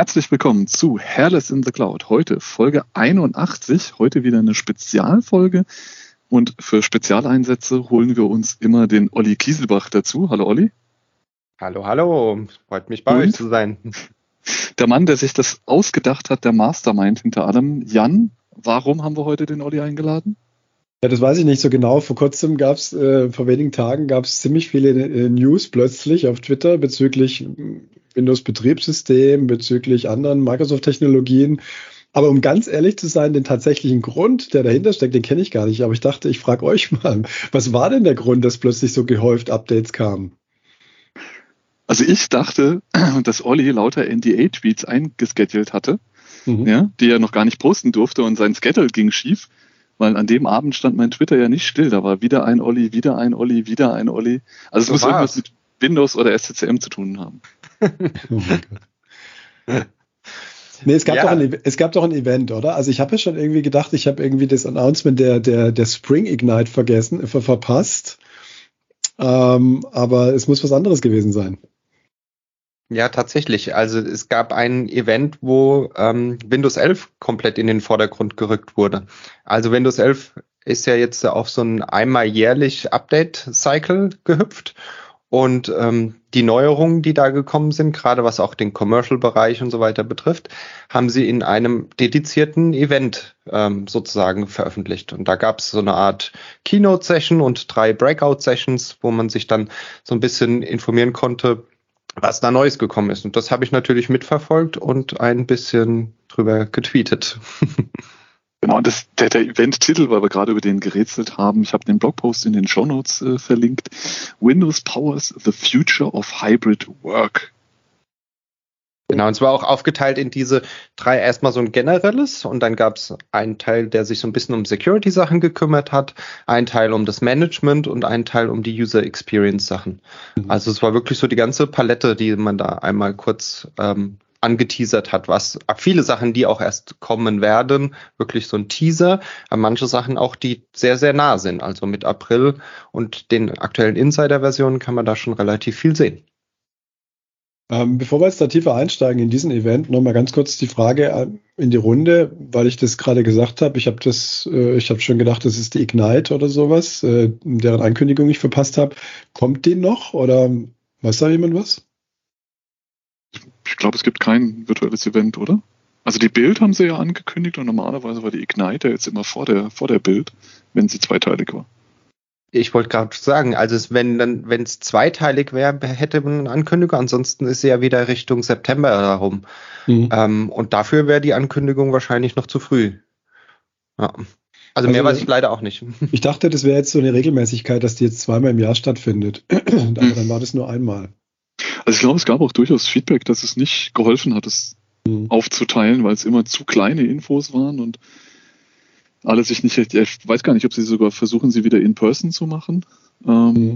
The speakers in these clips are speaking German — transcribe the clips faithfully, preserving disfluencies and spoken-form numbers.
Herzlich willkommen zu Hairless in the Cloud. Heute Folge einundachtzig, heute wieder eine Spezialfolge. Und für Spezialeinsätze holen wir uns immer den Olli Kieselbach dazu. Hallo Olli. Hallo, hallo. Freut mich bei Und euch zu sein. Der Mann, der sich das ausgedacht hat, der Mastermind hinter allem. Jan, warum haben wir heute den Olli eingeladen? Ja, das weiß ich nicht so genau. Vor kurzem gab es, äh, vor wenigen Tagen gab es ziemlich viele äh, News plötzlich auf Twitter bezüglich Windows-Betriebssystem, bezüglich anderen Microsoft-Technologien. Aber um ganz ehrlich zu sein, den tatsächlichen Grund, der dahinter steckt, den kenne ich gar nicht. Aber ich dachte, ich frage euch mal, was war denn der Grund, dass plötzlich so gehäuft Updates kamen? Also ich dachte, dass Olli lauter N D A-Tweets eingeschedult hatte, Mhm. ja, die er noch gar nicht posten durfte und sein Schedule ging schief. Weil an dem Abend stand mein Twitter ja nicht still. Da war wieder ein Olli, wieder ein Olli, wieder ein Olli. Also es So muss war's. irgendwas mit Windows oder S C C M zu tun haben. Oh mein Gott. Nee, es gab, Ja. doch ein, Ev- es gab doch ein Event, oder? Also ich habe ja schon irgendwie gedacht, ich habe irgendwie das Announcement der, der, der Spring Ignite vergessen, ver, verpasst. Ähm, aber es muss was anderes gewesen sein. Ja, tatsächlich. Also es gab ein Event, wo ähm, Windows elf komplett in den Vordergrund gerückt wurde. Also Windows elf ist ja jetzt auf so ein einmal jährlich Update-Cycle gehüpft. Und ähm, die Neuerungen, die da gekommen sind, gerade was auch den Commercial-Bereich und so weiter betrifft, haben sie in einem dedizierten Event ähm, sozusagen veröffentlicht. Und da gab es so eine Art Keynote-Session und drei Breakout-Sessions, wo man sich dann so ein bisschen informieren konnte, was da Neues gekommen ist. Und das habe ich natürlich mitverfolgt und ein bisschen drüber getweetet. Genau, das, der, der Event-Titel, weil wir gerade über den gerätselt haben, ich habe den Blogpost in den Shownotes äh, verlinkt. Windows powers the future of hybrid work. Genau, und zwar auch aufgeteilt in diese drei, erstmal so ein generelles, und dann gab es einen Teil, der sich so ein bisschen um Security-Sachen gekümmert hat, einen Teil um das Management und einen Teil um die User-Experience-Sachen. Mhm. Also es war wirklich so die ganze Palette, die man da einmal kurz ähm, angeteasert hat, was ab viele Sachen, die auch erst kommen werden, wirklich so ein Teaser, aber manche Sachen auch, die sehr, sehr nah sind. Also mit April und den aktuellen Insider-Versionen kann man da schon relativ viel sehen. Ähm, bevor wir jetzt da tiefer einsteigen in diesen Event, nochmal ganz kurz die Frage äh, in die Runde, weil ich das gerade gesagt habe. Ich habe das, äh, ich habe schon gedacht, das ist die Ignite oder sowas, äh, deren Ankündigung ich verpasst habe. Kommt die noch oder weiß da jemand was? Ich glaube, es gibt kein virtuelles Event, oder? Also die Build haben sie ja angekündigt und normalerweise war die Ignite ja jetzt immer vor der, vor der Build, wenn sie zweiteilig war. Ich wollte gerade sagen, also es, wenn dann, wenn es zweiteilig wäre, hätte man eine Ankündigung. Ansonsten ist sie ja wieder Richtung September herum. Mhm. Ähm, und dafür wäre die Ankündigung wahrscheinlich noch zu früh. Ja. Also mehr Also, weiß ich leider auch nicht. Ich dachte, das wäre jetzt so eine Regelmäßigkeit, dass die jetzt zweimal im Jahr stattfindet. Aber dann war das nur einmal. Also ich glaube, es gab auch durchaus Feedback, dass es nicht geholfen hat, es Mhm. aufzuteilen, weil es immer zu kleine Infos waren und alle sich nicht, ich weiß gar nicht, ob sie sogar versuchen, sie wieder in person zu machen. Ähm, Mhm.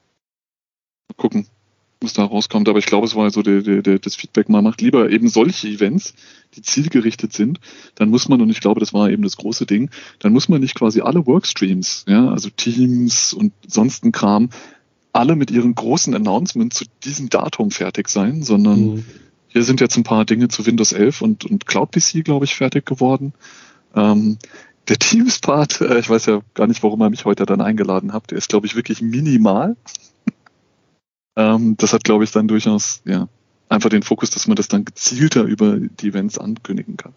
Mal gucken, was da rauskommt. Aber ich glaube, es war so der, der, der, das Feedback, man macht lieber eben solche Events, die zielgerichtet sind. Dann muss man, und ich glaube, das war eben das große Ding, dann muss man nicht quasi alle Workstreams, ja, also Teams und sonstigen Kram, alle mit ihren großen Announcements zu diesem Datum fertig sein, sondern Mhm. hier sind jetzt ein paar Dinge zu Windows elf und, und Cloud P C, glaube ich, fertig geworden. Ähm, der Teams-Part, äh, ich weiß ja gar nicht, warum ihr mich heute dann eingeladen habt, der ist, glaube ich, wirklich minimal. ähm, das hat, glaube ich, dann durchaus ja einfach den Fokus, dass man das dann gezielter über die Events ankündigen kann.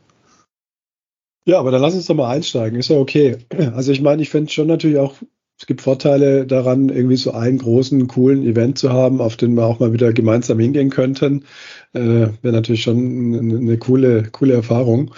Ja, aber dann lass uns doch mal einsteigen. Ist ja okay. Also ich meine, ich finde schon natürlich auch, es gibt Vorteile daran, irgendwie so einen großen, coolen Event zu haben, auf den wir auch mal wieder gemeinsam hingehen könnten. Äh, Wäre natürlich schon eine, eine coole, coole Erfahrung.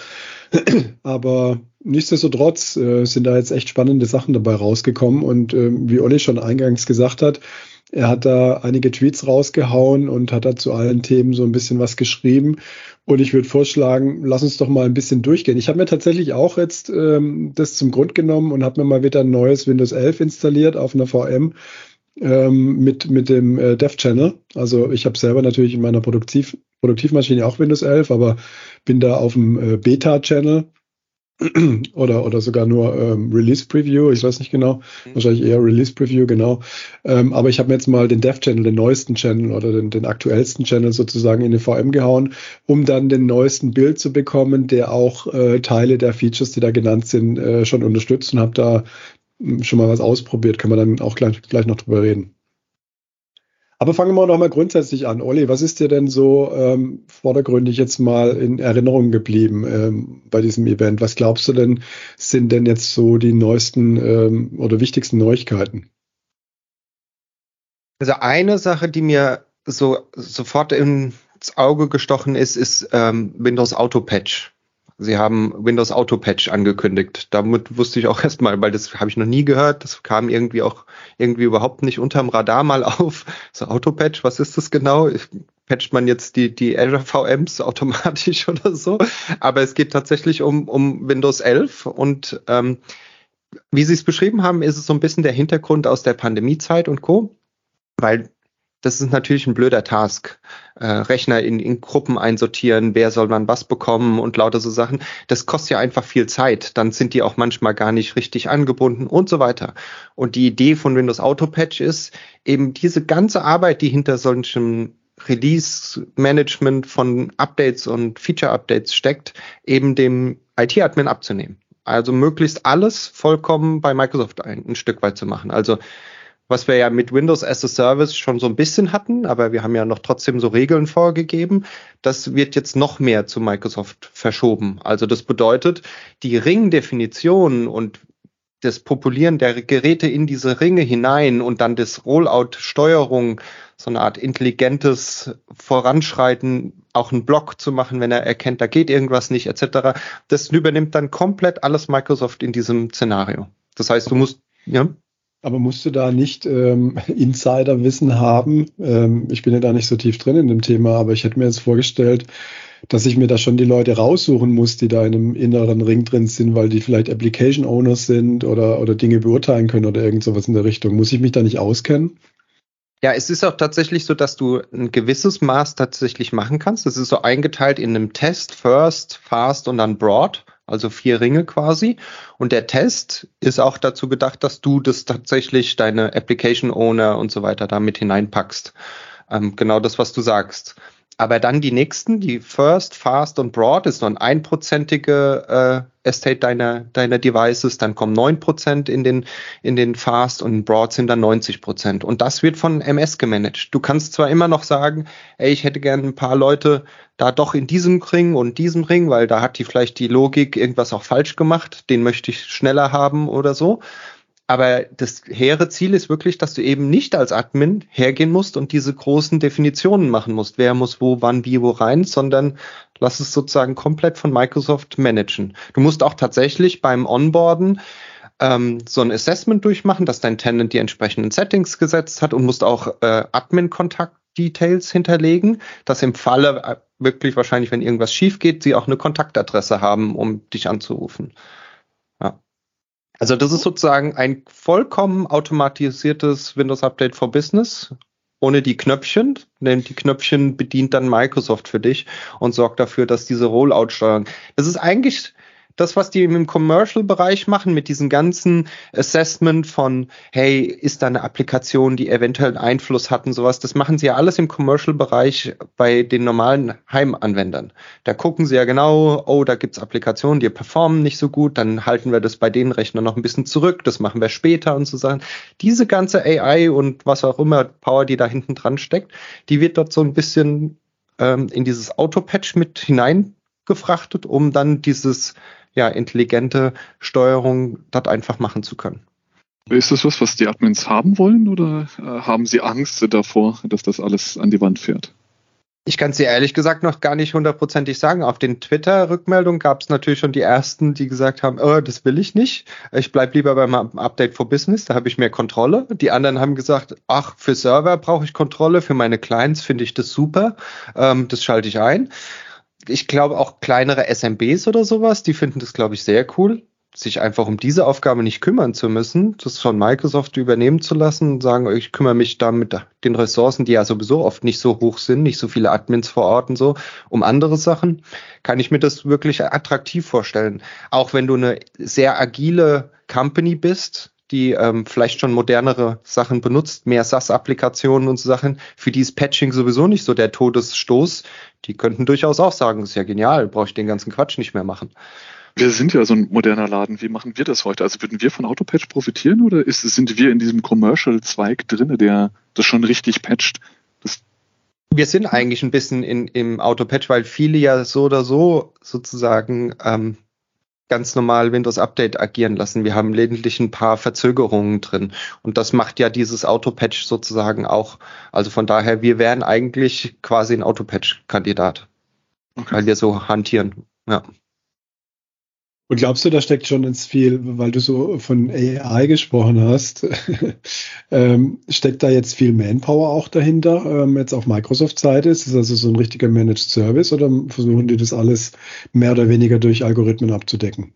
Aber nichtsdestotrotz äh, sind da jetzt echt spannende Sachen dabei rausgekommen. Und ähm, wie Olli schon eingangs gesagt hat, er hat da einige Tweets rausgehauen und hat da zu allen Themen so ein bisschen was geschrieben. Und ich würde vorschlagen, lass uns doch mal ein bisschen durchgehen. Ich habe mir tatsächlich auch jetzt ähm, das zum Grund genommen und habe mir mal wieder ein neues Windows elf installiert auf einer V M ähm, mit, mit dem äh, Dev Channel. Also ich habe selber natürlich in meiner Produktiv Produktivmaschine auch Windows elf, aber bin da auf dem äh, Beta Channel. oder, oder sogar nur ähm, Release Preview, ich weiß nicht genau, mhm. wahrscheinlich eher Release Preview, genau. Ähm, aber ich habe mir jetzt mal den Dev-Channel, den neuesten Channel oder den, den aktuellsten Channel sozusagen in den V M gehauen, um dann den neuesten Build zu bekommen, der auch äh, Teile der Features, die da genannt sind, äh, schon unterstützt und habe da mh, schon mal was ausprobiert. Können wir dann auch gleich, gleich noch drüber reden. Aber fangen wir noch mal grundsätzlich an. Olli, was ist dir denn so ähm, vordergründig jetzt mal in Erinnerung geblieben ähm, bei diesem Event? Was glaubst du denn, sind denn jetzt so die neuesten ähm, oder wichtigsten Neuigkeiten? Also eine Sache, die mir so sofort ins Auge gestochen ist, ist ähm, Windows Auto Patch. Sie haben Windows Auto Patch angekündigt. Damit wusste ich auch erstmal, weil das habe ich noch nie gehört. Das kam irgendwie auch irgendwie überhaupt nicht unterm Radar mal auf. So Auto Patch, was ist das genau? Patcht man jetzt die, die Azure V Ms automatisch oder so? Aber es geht tatsächlich um, um Windows elf und ähm, wie Sie es beschrieben haben, ist es so ein bisschen der Hintergrund aus der Pandemiezeit und Co. Weil das ist natürlich ein blöder Task. Äh, Rechner in, in Gruppen einsortieren, wer soll man was bekommen und lauter so Sachen. Das kostet ja einfach viel Zeit. Dann sind die auch manchmal gar nicht richtig angebunden und so weiter. Und die Idee von Windows Auto Patch ist eben diese ganze Arbeit, die hinter solchen Release-Management von Updates und Feature-Updates steckt, eben dem I T-Admin abzunehmen. Also möglichst alles vollkommen bei Microsoft ein, ein Stück weit zu machen. Also was wir ja mit Windows as a Service schon so ein bisschen hatten, aber wir haben ja noch trotzdem so Regeln vorgegeben. Das wird jetzt noch mehr zu Microsoft verschoben. Also das bedeutet, die Ringdefinition und das Populieren der Geräte in diese Ringe hinein und dann das Rollout-Steuerung, so eine Art intelligentes Voranschreiten, auch einen Block zu machen, wenn er erkennt, da geht irgendwas nicht, et cetera. Das übernimmt dann komplett alles Microsoft in diesem Szenario. Das heißt, du musst, ja. Aber musst du da nicht ähm, Insiderwissen haben? Ähm, ich bin ja da nicht so tief drin in dem Thema, aber ich hätte mir jetzt vorgestellt, dass ich mir da schon die Leute raussuchen muss, die da in einem inneren Ring drin sind, weil die vielleicht Application Owners sind oder, oder Dinge beurteilen können oder irgend sowas in der Richtung. Muss ich mich da nicht auskennen? Ja, es ist auch tatsächlich so, dass du ein gewisses Maß tatsächlich machen kannst. Das ist so eingeteilt in einem Test, First, Fast und dann Broad. Also vier Ringe quasi. Und der Test ist auch dazu gedacht, dass du das tatsächlich deine Application Owner und so weiter da mit hineinpackst. Ähm, genau das, was du sagst. Aber dann die nächsten, die First, Fast und Broad, ist noch ein einprozentige äh, Estate deiner, deiner Devices. Dann kommen neun Prozent in den, in den Fast und Broad sind dann neunzig Prozent. Und das wird von M S gemanagt. Du kannst zwar immer noch sagen, ey, ich hätte gerne ein paar Leute da doch in diesem Ring und diesem Ring, weil da hat die vielleicht die Logik irgendwas auch falsch gemacht. Den möchte ich schneller haben oder so. Aber das hehre Ziel ist wirklich, dass du eben nicht als Admin hergehen musst und diese großen Definitionen machen musst. Wer muss wo, wann, wie, wo rein, sondern lass es sozusagen komplett von Microsoft managen. Du musst auch tatsächlich beim Onboarden ähm, so ein Assessment durchmachen, dass dein Tenant die entsprechenden Settings gesetzt hat und musst auch äh, Admin-Kontakt-Details hinterlegen, dass im Falle äh, wirklich wahrscheinlich, wenn irgendwas schief geht, sie auch eine Kontaktadresse haben, um dich anzurufen. Ja. Also das ist sozusagen ein vollkommen automatisiertes Windows-Update for Business, ohne die Knöpfchen, denn die Knöpfchen bedient dann Microsoft für dich und sorgt dafür, dass diese Rollout-Steuerung, das ist eigentlich das, was die im Commercial-Bereich machen, mit diesem ganzen Assessment von, hey, ist da eine Applikation, die eventuell einen Einfluss hat und sowas, das machen sie ja alles im Commercial-Bereich bei den normalen Heimanwendern. Da gucken sie ja genau, oh, da gibt's Applikationen, die performen nicht so gut, dann halten wir das bei den Rechnern noch ein bisschen zurück, das machen wir später und so Sachen. Diese ganze A I und was auch immer Power, die da hinten dran steckt, die wird dort so ein bisschen ähm, in dieses Auto-Patch mit hineingefrachtet, um dann dieses ja, intelligente Steuerung dort einfach machen zu können. Ist das was, was die Admins haben wollen oder äh, haben sie Angst davor, dass das alles an die Wand fährt? Ich kann es dir ehrlich gesagt noch gar nicht hundertprozentig sagen. Auf den Twitter-Rückmeldungen gab es natürlich schon die ersten, die gesagt haben, oh, das will ich nicht. Ich bleib lieber beim Update for Business, da habe ich mehr Kontrolle. Die anderen haben gesagt, ach, für Server brauche ich Kontrolle, für meine Clients finde ich das super, ähm, das schalte ich ein. Ich glaube auch kleinere S M Bs oder sowas, die finden das, glaube ich, sehr cool. sich einfach um diese Aufgabe nicht kümmern zu müssen, das von Microsoft übernehmen zu lassen und sagen, ich kümmere mich da mit den Ressourcen, die ja sowieso oft nicht so hoch sind, nicht so viele Admins vor Ort und so, um andere Sachen, kann ich mir das wirklich attraktiv vorstellen. Auch wenn du eine sehr agile Company bist, die ähm, vielleicht schon modernere Sachen benutzt, mehr SaaS-Applikationen und so Sachen, für die ist Patching sowieso nicht so der Todesstoß. Die könnten durchaus auch sagen, das ist ja genial, brauche ich den ganzen Quatsch nicht mehr machen. Wir sind ja so ein moderner Laden. Wie machen wir das heute? Also würden wir von Autopatch profitieren oder ist, sind wir in diesem Commercial-Zweig drin, der das schon richtig patcht? Das wir sind eigentlich ein bisschen in, im Autopatch, weil viele ja so oder so sozusagen ähm, ganz normal Windows Update agieren lassen. Wir haben lediglich ein paar Verzögerungen drin. Und das macht ja dieses Autopatch sozusagen auch. Also von daher, wir wären eigentlich quasi ein Autopatch-Kandidat. Okay. Weil wir so hantieren. Ja. Und glaubst du, da steckt schon ins viel, weil du so von A I gesprochen hast, ähm, steckt da jetzt viel Manpower auch dahinter, ähm, jetzt auf Microsoft-Seite? Ist es also so ein richtiger Managed Service oder versuchen die das alles mehr oder weniger durch Algorithmen abzudecken?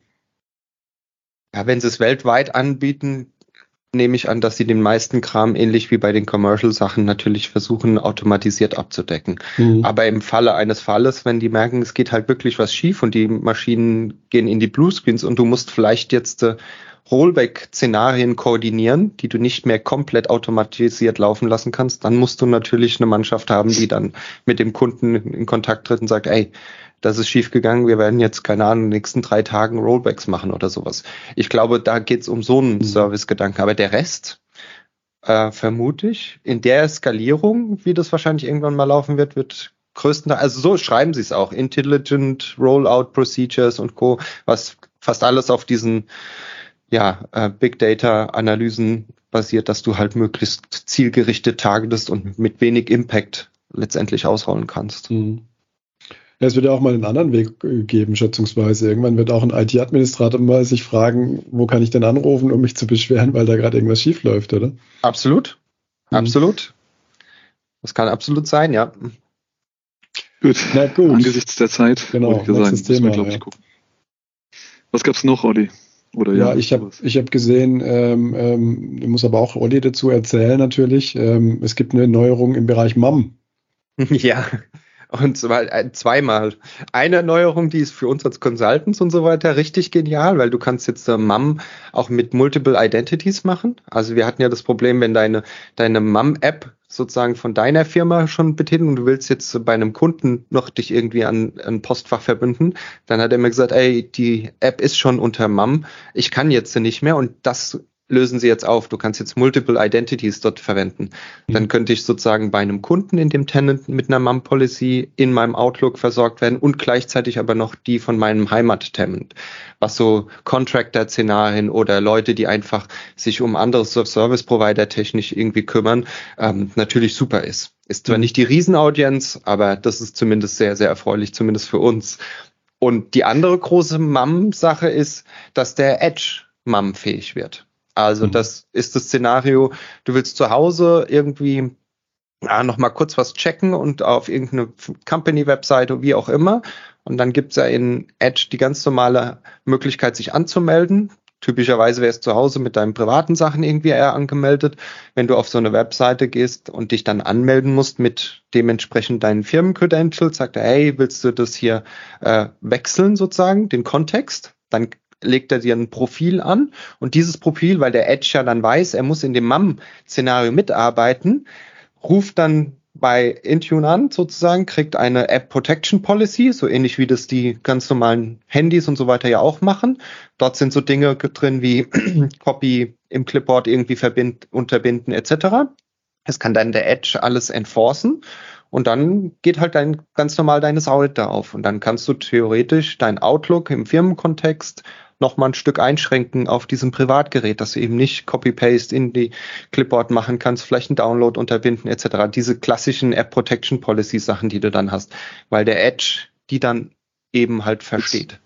Ja, wenn sie es weltweit anbieten, nehme ich an, dass sie den meisten Kram ähnlich wie bei den Commercial-Sachen natürlich versuchen, automatisiert abzudecken. Mhm. Aber im Falle eines Falles, wenn die merken, es geht halt wirklich was schief und die Maschinen gehen in die Bluescreens und du musst vielleicht jetzt äh, Rollback-Szenarien koordinieren, die du nicht mehr komplett automatisiert laufen lassen kannst, dann musst du natürlich eine Mannschaft haben, die dann mit dem Kunden in Kontakt tritt und sagt, ey, das ist schief gegangen, wir werden jetzt, keine Ahnung, in den nächsten drei Tagen Rollbacks machen oder sowas. Ich glaube, da geht's um so einen mhm. Service-Gedanken. Aber der Rest, äh, vermute ich, in der Skalierung, wie das wahrscheinlich irgendwann mal laufen wird, wird größtenteils, also so schreiben sie es auch, Intelligent Rollout Procedures und Co., was fast alles auf diesen ja, äh, Big Data Analysen basiert, dass du halt möglichst zielgerichtet targetest und mit wenig Impact letztendlich ausrollen kannst. Mhm. Ja, es wird ja auch mal einen anderen Weg geben, schätzungsweise. Irgendwann wird auch ein I T-Administrator mal sich fragen, wo kann ich denn anrufen, um mich zu beschweren, weil da gerade irgendwas schief läuft, oder? Absolut. Mhm. Absolut. Das kann absolut sein, ja. Gut. Na gut. Angesichts der Zeit, genau, wollte ich sagen, Thema, wir, glaube ich, ja. gucken. Was gab's noch, Olli? Oder ja, ja, ich habe ich hab gesehen, ähm, ähm, ich muss aber auch Olli dazu erzählen natürlich, ähm, es gibt eine Neuerung im Bereich M A M. Ja. Und zwar zweimal. Eine Erneuerung, die ist für uns als Consultants und so weiter richtig genial, weil du kannst jetzt äh, M A M auch mit Multiple Identities machen. Also wir hatten ja das Problem, wenn deine deine M A M-App sozusagen von deiner Firma schon betätigt und du willst jetzt bei einem Kunden noch dich irgendwie an ein Postfach verbünden, dann hat er mir gesagt, ey, die App ist schon unter M A M, ich kann jetzt nicht mehr und das lösen sie jetzt auf. Du kannst jetzt Multiple Identities dort verwenden. Dann könnte ich sozusagen bei einem Kunden in dem Tenant mit einer M A M-Policy in meinem Outlook versorgt werden und gleichzeitig aber noch die von meinem Heimat-Tenant. Was so Contractor-Szenarien oder Leute, die einfach sich um andere Service-Provider technisch irgendwie kümmern, ähm, natürlich super ist. Ist zwar nicht die Riesenaudienz, aber das ist zumindest sehr, sehr erfreulich, zumindest für uns. Und die andere große M A M-Sache ist, dass der Edge M A M-fähig wird. Also das ist das Szenario, du willst zu Hause irgendwie ja, noch mal kurz was checken und auf irgendeine Company-Webseite, wie auch immer. Und dann gibt's ja in Edge die ganz normale Möglichkeit, sich anzumelden. Typischerweise wärst du zu Hause mit deinen privaten Sachen irgendwie eher angemeldet. Wenn du auf so eine Webseite gehst und dich dann anmelden musst mit dementsprechend deinen Firmen-Credentials, sagt er, hey, willst du das hier äh, wechseln sozusagen, den Kontext? Dann legt er dir ein Profil an und dieses Profil, weil der Edge ja dann weiß, er muss in dem M A M-Szenario mitarbeiten, ruft dann bei Intune an sozusagen, kriegt eine App Protection Policy, so ähnlich wie das die ganz normalen Handys und so weiter ja auch machen. Dort sind so Dinge drin wie Copy im Clipboard irgendwie verbind, unterbinden et cetera. Das kann dann der Edge alles enforcen. Und dann geht halt dein, ganz normal deines Audit da auf. Und dann kannst du theoretisch dein Outlook im Firmenkontext noch mal ein Stück einschränken auf diesem Privatgerät, dass du eben nicht Copy-Paste in die Clipboard machen kannst, vielleicht einen Download unterbinden et cetera. Diese klassischen App-Protection-Policy-Sachen, die du dann hast, weil der Edge die dann eben halt versteht.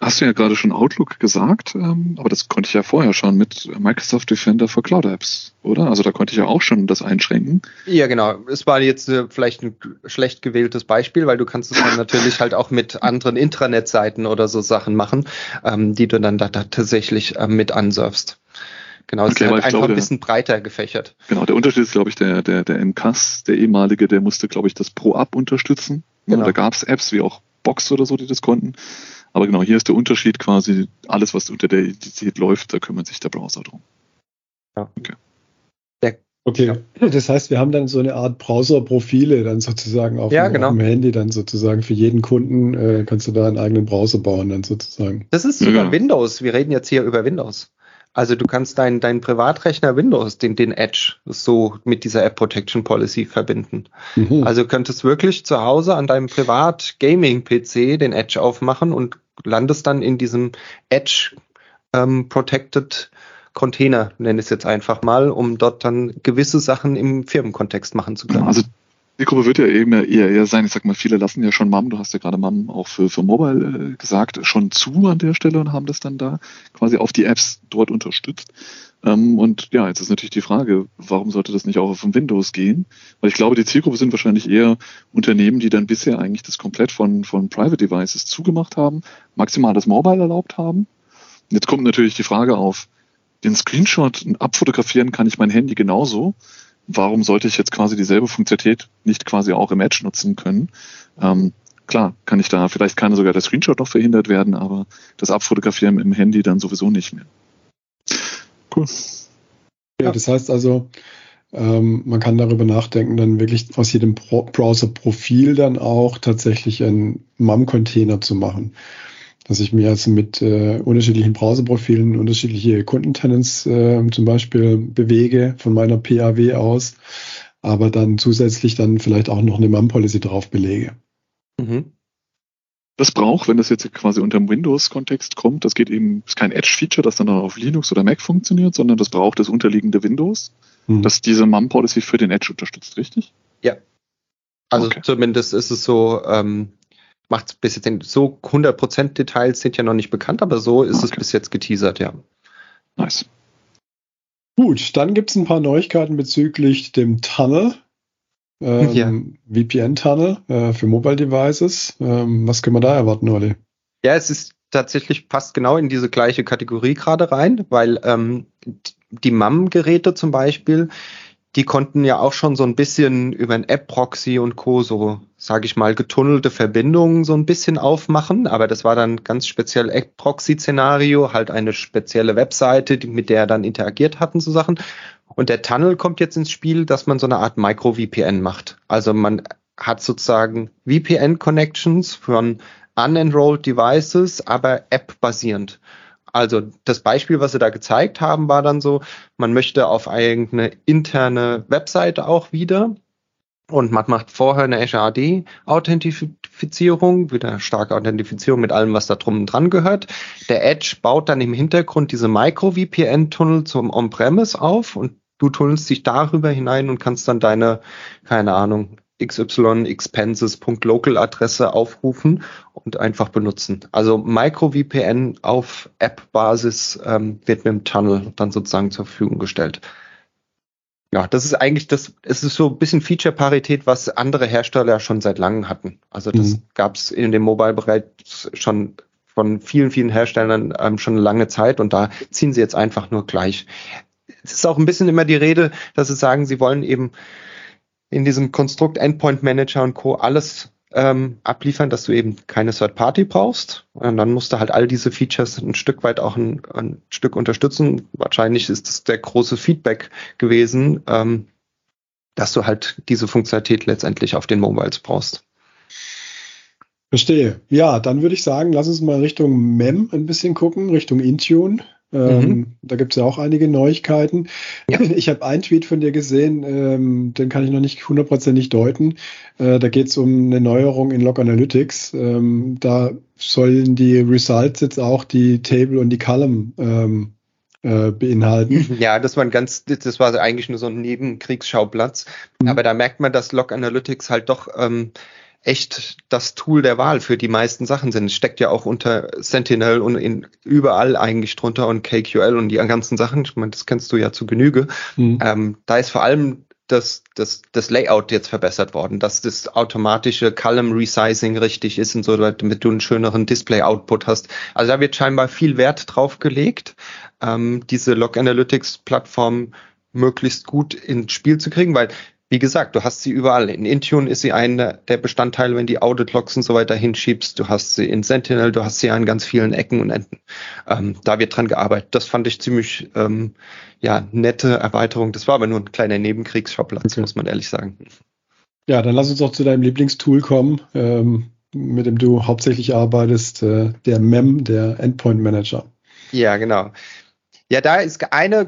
hast du ja gerade schon Outlook gesagt, ähm, aber das konnte ich ja vorher schon mit Microsoft Defender for Cloud Apps, oder? Also da konnte ich ja auch schon das einschränken. Ja, genau. Es war jetzt äh, vielleicht ein schlecht gewähltes Beispiel, weil du kannst es dann natürlich halt auch mit anderen Intranet-Seiten oder so Sachen machen, ähm, die du dann da, da tatsächlich ähm, mit ansurfst. Genau, es Okay, ist aber halt ich einfach glaube, ein bisschen breiter gefächert. Genau, der Unterschied ist, glaube ich, der, der, der M C A S, der ehemalige, der musste, glaube ich, das Pro-Up unterstützen. Ja, Genau. da gab es Apps wie auch Box oder so, die das konnten. Aber genau, hier ist der Unterschied quasi, alles, was unter der Identität läuft, da kümmert sich der Browser drum. Ja. Okay. Der, Okay, das heißt, wir haben dann so eine Art Browser-Profile dann sozusagen auf, Ja, dem, genau. auf dem Handy, dann sozusagen für jeden Kunden äh, kannst du da einen eigenen Browser bauen dann sozusagen. Das ist Ja, sogar genau. Windows. Wir reden jetzt hier über Windows. Also du kannst deinen dein Privatrechner Windows, den, den Edge, so mit dieser App Protection Policy verbinden. Mhm. Also du könntest wirklich zu Hause an deinem Privat-Gaming-P C den Edge aufmachen und landest dann in diesem Edge ähm, Protected Container, nenne ich es jetzt einfach mal, um dort dann gewisse Sachen im Firmenkontext machen zu können. Genau, also die Gruppe wird ja eben eher, eher sein, ich sag mal, viele lassen ja schon M A M, du hast ja gerade M A M auch für, für Mobile äh, gesagt, schon zu an der Stelle und haben das dann da quasi auf die Apps dort unterstützt. Ähm, und ja, jetzt ist natürlich die Frage, warum sollte das nicht auch auf dem Windows gehen? Weil ich glaube, die Zielgruppe sind wahrscheinlich eher Unternehmen, die dann bisher eigentlich das komplett von, von Private Devices zugemacht haben, maximal das Mobile erlaubt haben. Und jetzt kommt natürlich die Frage auf, den Screenshot abfotografieren kann ich mein Handy genauso. Warum sollte ich jetzt quasi dieselbe Funktionalität nicht quasi auch im Edge nutzen können? Ähm, klar, kann ich da, vielleicht kann sogar der Screenshot noch verhindert werden, aber das Abfotografieren im Handy dann sowieso nicht mehr. Cool. Ja, das heißt also, ähm, man kann darüber nachdenken, dann wirklich aus jedem Pro- Browser-Profil dann auch tatsächlich einen M A M-Container zu machen. Dass ich mir also mit äh, unterschiedlichen Browserprofilen unterschiedliche Kundentenants äh, zum Beispiel bewege von meiner P A W aus, aber dann zusätzlich dann vielleicht auch noch eine M A M-Policy drauf belege. Mhm. Das braucht, wenn das jetzt quasi unter dem Windows-Kontext kommt, das geht eben, ist kein Edge-Feature, das dann auf Linux oder Mac funktioniert, sondern das braucht das unterliegende Windows, Hm. das diese M A M-Policy für den Edge unterstützt, richtig? Ja. Also Okay. zumindest ist es so, ähm, macht es bis jetzt den, so hundert Prozent Details sind ja noch nicht bekannt, aber so ist es Okay. bis jetzt geteasert, ja. Nice. Gut, dann gibt es ein paar Neuigkeiten bezüglich dem Tunnel, ähm, Ja. V P N-Tunnel äh, für Mobile Devices. Ähm, was können wir da erwarten, Olli? Ja, es ist tatsächlich passt genau in diese gleiche Kategorie gerade rein, weil ähm, die M A M-Geräte zum Beispiel, die konnten ja auch schon so ein bisschen über ein App-Proxy und Co. so, sage ich mal, getunnelte Verbindungen so ein bisschen aufmachen, aber das war dann ganz speziell App-Proxy-Szenario, halt eine spezielle Webseite, die, mit der er dann interagiert hatten, so Sachen. Und der Tunnel kommt jetzt ins Spiel, dass man so eine Art Micro-V P N macht. Also man hat sozusagen V P N-Connections von unenrolled Devices, aber App-basierend. Also das Beispiel, was sie da gezeigt haben, war dann so, man möchte auf irgendeine interne Webseite auch wieder und man macht vorher eine Azure A D-Authentifizierung, wieder starke Authentifizierung mit allem, was da drum dran gehört. Der Edge baut dann im Hintergrund diese Micro-V P N-Tunnel zum On-Premise auf und du tunnelst dich darüber hinein und kannst dann deine, keine Ahnung, X Y expenses.local Adresse aufrufen und einfach benutzen. Also Micro-V P N auf App-Basis ähm, wird mit dem Tunnel dann sozusagen zur Verfügung gestellt. Ja, das ist eigentlich das, es ist so ein bisschen Feature-Parität, was andere Hersteller schon seit langem hatten. Also das Mhm. gab es in dem Mobile-Bereich schon von vielen, vielen Herstellern ähm, schon eine lange Zeit und da ziehen sie jetzt einfach nur gleich. Es ist auch ein bisschen immer die Rede, dass sie sagen, sie wollen eben in diesem Konstrukt Endpoint Manager und Co. alles ähm, abliefern, dass du eben keine Third Party brauchst. Und dann musst du halt all diese Features ein Stück weit auch ein, ein Stück unterstützen. Wahrscheinlich ist das der große Feedback gewesen, ähm, dass du halt diese Funktionalität letztendlich auf den Mobiles brauchst. Verstehe. Ja, dann würde ich sagen, lass uns mal Richtung M E M ein bisschen gucken, Richtung Intune. Ähm, Mhm. Da gibt es ja auch einige Neuigkeiten. Ja. Ich habe einen Tweet von dir gesehen, ähm, den kann ich noch nicht hundertprozentig deuten. Äh, da geht es um eine Neuerung in Log Analytics. Ähm, da sollen die Results jetzt auch die Table und die Column ähm, äh, beinhalten. Ja, das war ein ganz, das war eigentlich nur so ein Nebenkriegsschauplatz. Mhm. Aber da merkt man, dass Log Analytics halt doch ähm, echt das Tool der Wahl für die meisten Sachen sind. Es steckt ja auch unter Sentinel und in überall eigentlich drunter und K Q L und die ganzen Sachen. Ich meine, das kennst du ja zu Genüge. Mhm. Ähm, da ist vor allem das, das, das Layout jetzt verbessert worden, dass das automatische Column Resizing richtig ist und so, damit du einen schöneren Display-Output hast. Also da wird scheinbar viel Wert drauf gelegt, ähm, diese Log Analytics-Plattform möglichst gut ins Spiel zu kriegen, weil wie gesagt, du hast sie überall. In Intune ist sie einer der Bestandteile, wenn die Audit-Logs und so weiter hinschiebst. Du hast sie in Sentinel, du hast sie an ganz vielen Ecken und Enden. Ähm, da wird dran gearbeitet. Das fand ich ziemlich ähm, ja nette Erweiterung. Das war aber nur ein kleiner Nebenkriegsschauplatz, okay. Muss man ehrlich sagen. Ja, dann lass uns auch zu deinem Lieblingstool kommen, ähm, mit dem du hauptsächlich arbeitest, äh, der M E M, der Endpoint Manager. Ja, genau. Ja, da ist eine...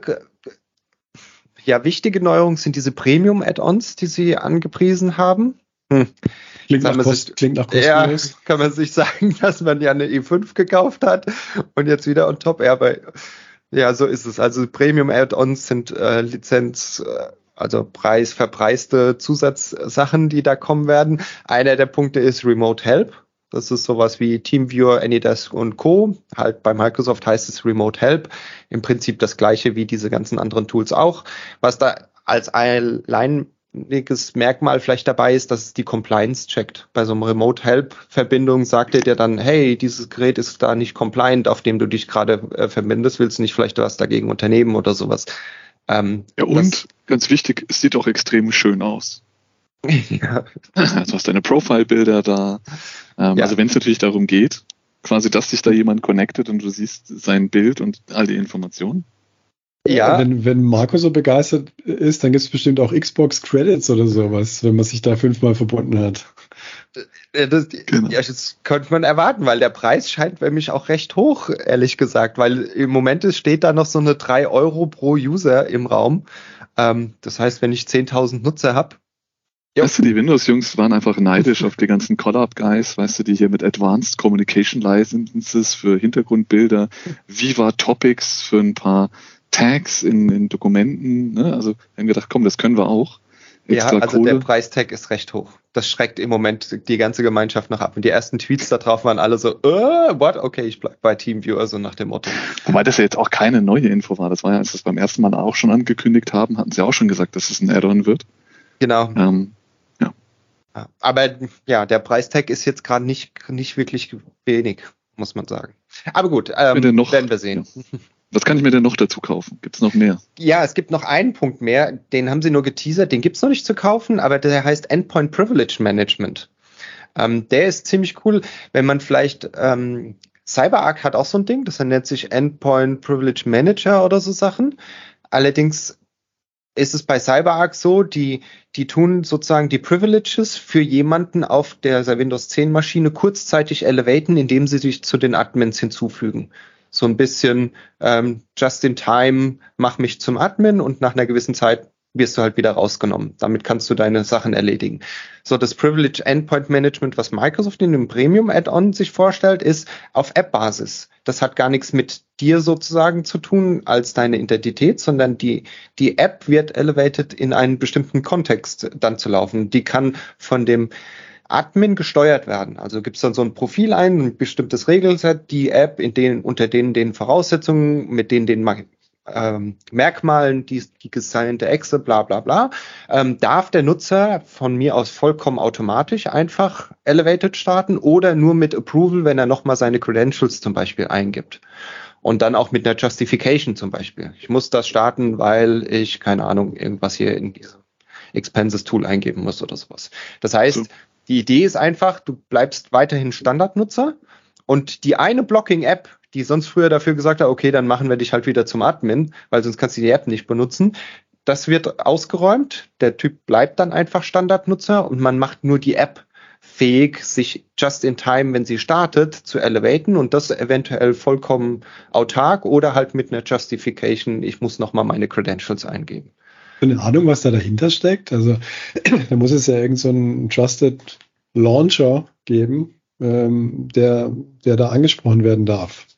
Ja, wichtige Neuerungen sind diese Premium-Add-ons, die sie angepriesen haben. Hm. Klingt, nach Kost, sich, klingt nach kostenlos. Ja, kann man sich sagen, dass man ja eine i fünf gekauft hat und jetzt wieder on top. Ja, aber ja, so ist es. Also Premium-Add-ons sind äh, Lizenz, äh, also preis verpreiste Zusatzsachen, die da kommen werden. Einer der Punkte ist Remote Help. Das ist sowas wie TeamViewer, Anydesk und Co. Halt bei Microsoft heißt es Remote Help. Im Prinzip das gleiche wie diese ganzen anderen Tools auch. Was da als alleiniges Merkmal vielleicht dabei ist, dass es die Compliance checkt. Bei so einem Remote Help Verbindung sagt er dir dann, hey, dieses Gerät ist da nicht compliant, auf dem du dich gerade äh, verbindest, willst du nicht vielleicht was dagegen unternehmen oder sowas. Ähm, ja, und das, ganz wichtig, es sieht auch extrem schön aus. Ja. Also du hast deine Profile-Bilder da. Ähm, ja. Also wenn es natürlich darum geht, quasi, dass sich da jemand connectet und du siehst sein Bild und all die Informationen. Ja. Wenn, wenn Marco so begeistert ist, dann gibt es bestimmt auch Xbox Credits oder sowas, wenn man sich da fünfmal verbunden hat. Das, genau. Ja, das könnte man erwarten, weil der Preis scheint für mich auch recht hoch, ehrlich gesagt, weil im Moment steht da noch so eine drei Euro pro User im Raum. Ähm, das heißt, wenn ich zehntausend Nutzer habe, weißt du, die Windows-Jungs waren einfach neidisch auf die ganzen Collab-Guys, weißt du, die hier mit Advanced Communication Licenses für Hintergrundbilder, Viva Topics für ein paar Tags in, in Dokumenten, ne? Also haben gedacht, komm, das können wir auch. Extra ja, also Kohle. Der Preistag ist recht hoch. Das schreckt im Moment die ganze Gemeinschaft noch ab. Und die ersten Tweets da drauf waren alle so, uh, what? Okay, ich bleib bei TeamViewer, so nach dem Motto. Wobei das ja jetzt auch keine neue Info war. Das war ja, als sie das beim ersten Mal auch schon angekündigt haben, hatten sie auch schon gesagt, dass es ein Add-on wird. Genau. Ähm, Aber ja, der Preistag ist jetzt gerade nicht, nicht wirklich wenig, muss man sagen. Aber gut, ähm, noch, werden wir sehen. Ja. Was kann ich mir denn noch dazu kaufen? Gibt es noch mehr? Ja, es gibt noch einen Punkt mehr, den haben sie nur geteasert, den gibt es noch nicht zu kaufen, aber der heißt Endpoint Privilege Management. Ähm, der ist ziemlich cool, wenn man vielleicht, ähm, CyberArk hat auch so ein Ding, das nennt sich Endpoint Privilege Manager oder so Sachen. Allerdings ist es bei CyberArk so, die, die tun sozusagen die Privileges für jemanden auf der Windows zehn Maschine kurzzeitig elevaten, indem sie sich zu den Admins hinzufügen. So ein bisschen ähm, just in time, mach mich zum Admin und nach einer gewissen Zeit wirst du halt wieder rausgenommen. Damit kannst du deine Sachen erledigen. So, das Privilege Endpoint Management, was Microsoft in dem Premium Add-on sich vorstellt, ist auf App-Basis. Das hat gar nichts mit dir sozusagen zu tun als deine Identität, sondern die, die App wird elevated in einen bestimmten Kontext dann zu laufen. Die kann von dem Admin gesteuert werden. Also gibt es dann so ein Profil ein, ein bestimmtes Regelset, die App in denen, unter denen den Voraussetzungen, mit denen den ähm, Merkmalen, die, die gesignte Exe, bla bla bla, ähm, darf der Nutzer von mir aus vollkommen automatisch einfach Elevated starten oder nur mit Approval, wenn er nochmal seine Credentials zum Beispiel eingibt. Und dann auch mit einer Justification zum Beispiel. Ich muss das starten, weil ich, keine Ahnung, irgendwas hier in diesem Expenses-Tool eingeben muss oder sowas. Das heißt, so. Die Idee ist einfach, du bleibst weiterhin Standardnutzer und die eine Blocking-App, die sonst früher dafür gesagt hat, okay, dann machen wir dich halt wieder zum Admin, weil sonst kannst du die App nicht benutzen. Das wird ausgeräumt, der Typ bleibt dann einfach Standardnutzer und man macht nur die App fähig, sich just in time, wenn sie startet, zu elevaten und das eventuell vollkommen autark oder halt mit einer Justification, ich muss nochmal meine Credentials eingeben. Eine Ahnung, was da dahinter steckt? Also da muss es ja irgend so einen Trusted Launcher geben, ähm, der, der da angesprochen werden darf.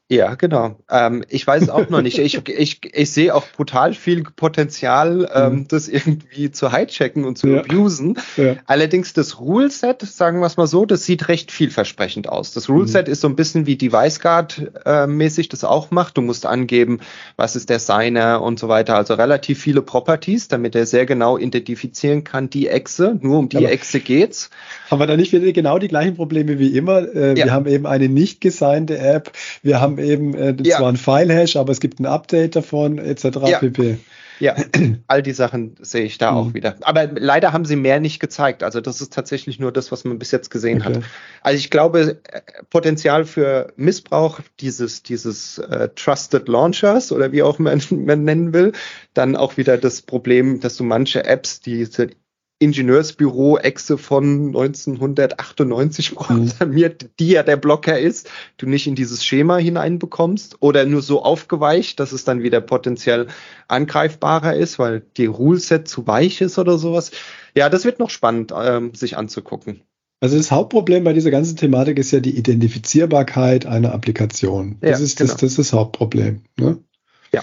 Ja, genau. Ähm, ich weiß es auch noch nicht. Ich, ich, ich sehe auch brutal viel Potenzial, ähm, mhm. das irgendwie zu hijacken und zu ja. abusen. Ja. Allerdings das Ruleset, sagen wir es mal so, das sieht recht vielversprechend aus. Das Ruleset mhm. ist so ein bisschen wie Device Guard äh, mäßig das auch macht. Du musst angeben, was ist der Signer und so weiter. Also relativ viele Properties, damit er sehr genau identifizieren kann, die Echse. Nur um die aber, Echse geht's. Haben wir da nicht wieder genau die gleichen Probleme wie immer? Äh, ja. Wir haben eben eine nicht gesignte App. Wir haben eben äh, ja. zwar ein File-Hash, aber es gibt ein Update davon, et cetera ja. pp. Ja, all die Sachen sehe ich da mhm. auch wieder. Aber leider haben sie mehr nicht gezeigt. Also das ist tatsächlich nur das, was man bis jetzt gesehen okay. hat. Also ich glaube, Potenzial für Missbrauch dieses dieses äh, Trusted Launchers oder wie auch man, man nennen will, dann auch wieder das Problem, dass du manche Apps, diese Ingenieursbüro-Echse von neunzehnhundertachtundneunzig programmiert, mhm. die ja der Blocker ist, du nicht in dieses Schema hineinbekommst oder nur so aufgeweicht, dass es dann wieder potenziell angreifbarer ist, weil die Ruleset zu weich ist oder sowas. Ja, das wird noch spannend, ähm, sich anzugucken. Also das Hauptproblem bei dieser ganzen Thematik ist ja die Identifizierbarkeit einer Applikation. Das, ja, ist, genau. das, das ist das Hauptproblem. Ne? Ja,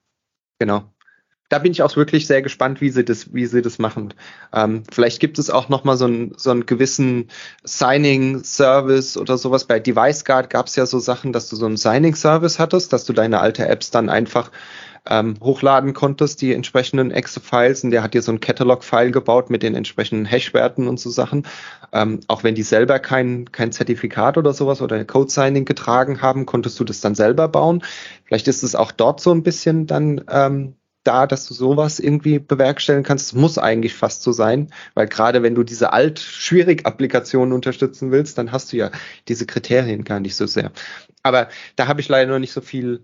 genau. Da bin ich auch wirklich sehr gespannt, wie sie das, wie sie das machen. Ähm, vielleicht gibt es auch noch mal so einen, so einen gewissen Signing-Service oder sowas. Bei Device Guard gab es ja so Sachen, dass du so einen Signing-Service hattest, dass du deine alte Apps dann einfach ähm, hochladen konntest, die entsprechenden Exe-Files. Und der hat dir so ein Catalog-File gebaut mit den entsprechenden Hash-Werten und so Sachen. Ähm, auch wenn die selber kein, kein Zertifikat oder sowas oder Code-Signing getragen haben, konntest du das dann selber bauen. Vielleicht ist es auch dort so ein bisschen dann ähm, da, dass du sowas irgendwie bewerkstelligen kannst. Es muss eigentlich fast so sein, weil gerade wenn du diese alt-schwierig-Applikationen unterstützen willst, dann hast du ja diese Kriterien gar nicht so sehr. Aber da habe ich leider noch nicht so viel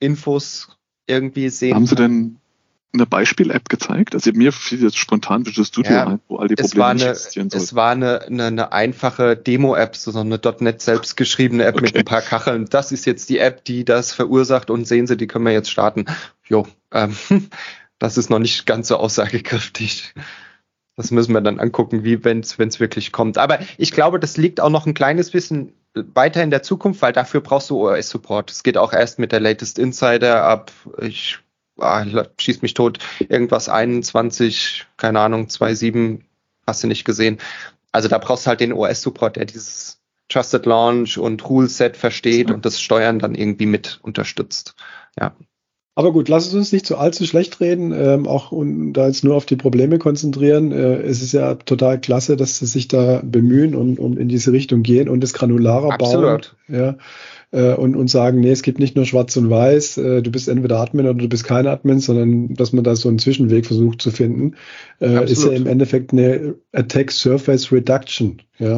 Infos irgendwie sehen. Haben Sie denn eine Beispiel-App gezeigt? Also mir fiel jetzt spontan Visual Studio ja, ein, wo all die Probleme Probleme nicht eine, existieren sollen. Es war eine, eine, eine einfache Demo-App, so eine .N E T selbst geschriebene App okay. mit ein paar Kacheln. Das ist jetzt die App, die das verursacht und sehen Sie, die können wir jetzt starten. Jo, ähm, das ist noch nicht ganz so aussagekräftig. Das müssen wir dann angucken, wie wenn es wirklich kommt. Aber ich glaube, das liegt auch noch ein kleines bisschen weiter in der Zukunft, weil dafür brauchst du O S-Support. Es geht auch erst mit der Latest Insider ab, ich ah, schieß mich tot, irgendwas einundzwanzig, keine Ahnung, zwei Punkt sieben, hast du nicht gesehen. Also da brauchst du halt den O S-Support, der dieses Trusted Launch und Rule-Set versteht ja. und das Steuern dann irgendwie mit unterstützt. Ja. Aber gut, lass es uns nicht so allzu schlecht reden, ähm, auch und da jetzt nur auf die Probleme konzentrieren. Äh, es ist ja total klasse, dass sie sich da bemühen und, und in diese Richtung gehen und das granularer Absolut. bauen. Ja, äh, und, und sagen, nee, es gibt nicht nur schwarz und weiß, äh, du bist entweder Admin oder du bist kein Admin, sondern dass man da so einen Zwischenweg versucht zu finden, äh, ist ja im Endeffekt eine Attack Surface Reduction. Ja,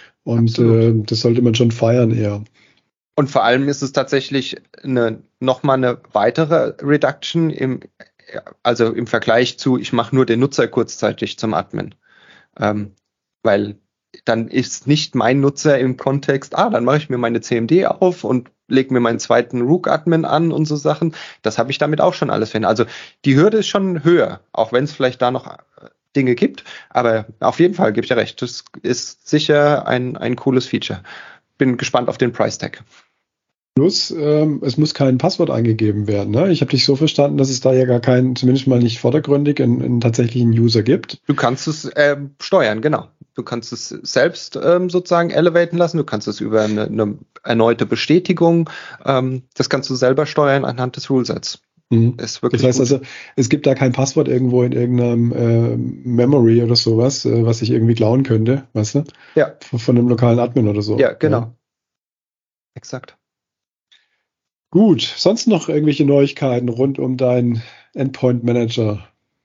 und äh, das sollte man schon feiern eher. Und vor allem ist es tatsächlich eine, nochmal eine weitere Reduction im, also im Vergleich zu, ich mache nur den Nutzer kurzzeitig zum Admin. Ähm, weil dann ist nicht mein Nutzer im Kontext, ah, dann mache ich mir meine C M D auf und lege mir meinen zweiten Rook-Admin an und so Sachen. Das habe ich damit auch schon alles finden. Also die Hürde ist schon höher, auch wenn es vielleicht da noch Dinge gibt. Aber auf jeden Fall gebe ich dir recht. Das ist sicher ein, ein cooles Feature. Bin gespannt auf den Price-Tag. Plus, ähm, es muss kein Passwort eingegeben werden. Ne? Ich habe dich so verstanden, dass es da ja gar keinen, zumindest mal nicht vordergründig, einen, einen tatsächlichen User gibt. Du kannst es ähm, steuern, genau. Du kannst es selbst ähm, sozusagen elevaten lassen. Du kannst es über eine, eine erneute Bestätigung, ähm, das kannst du selber steuern anhand des Rulesets. Mhm. Ist wirklich das heißt gut. Also, es gibt da kein Passwort irgendwo in irgendeinem äh, Memory oder sowas, äh, was ich irgendwie klauen könnte, weißt du? Ja. Von, von einem lokalen Admin oder so. Ja, genau. Ja. Exakt. Gut, sonst noch irgendwelche Neuigkeiten rund um deinen Endpoint Manager?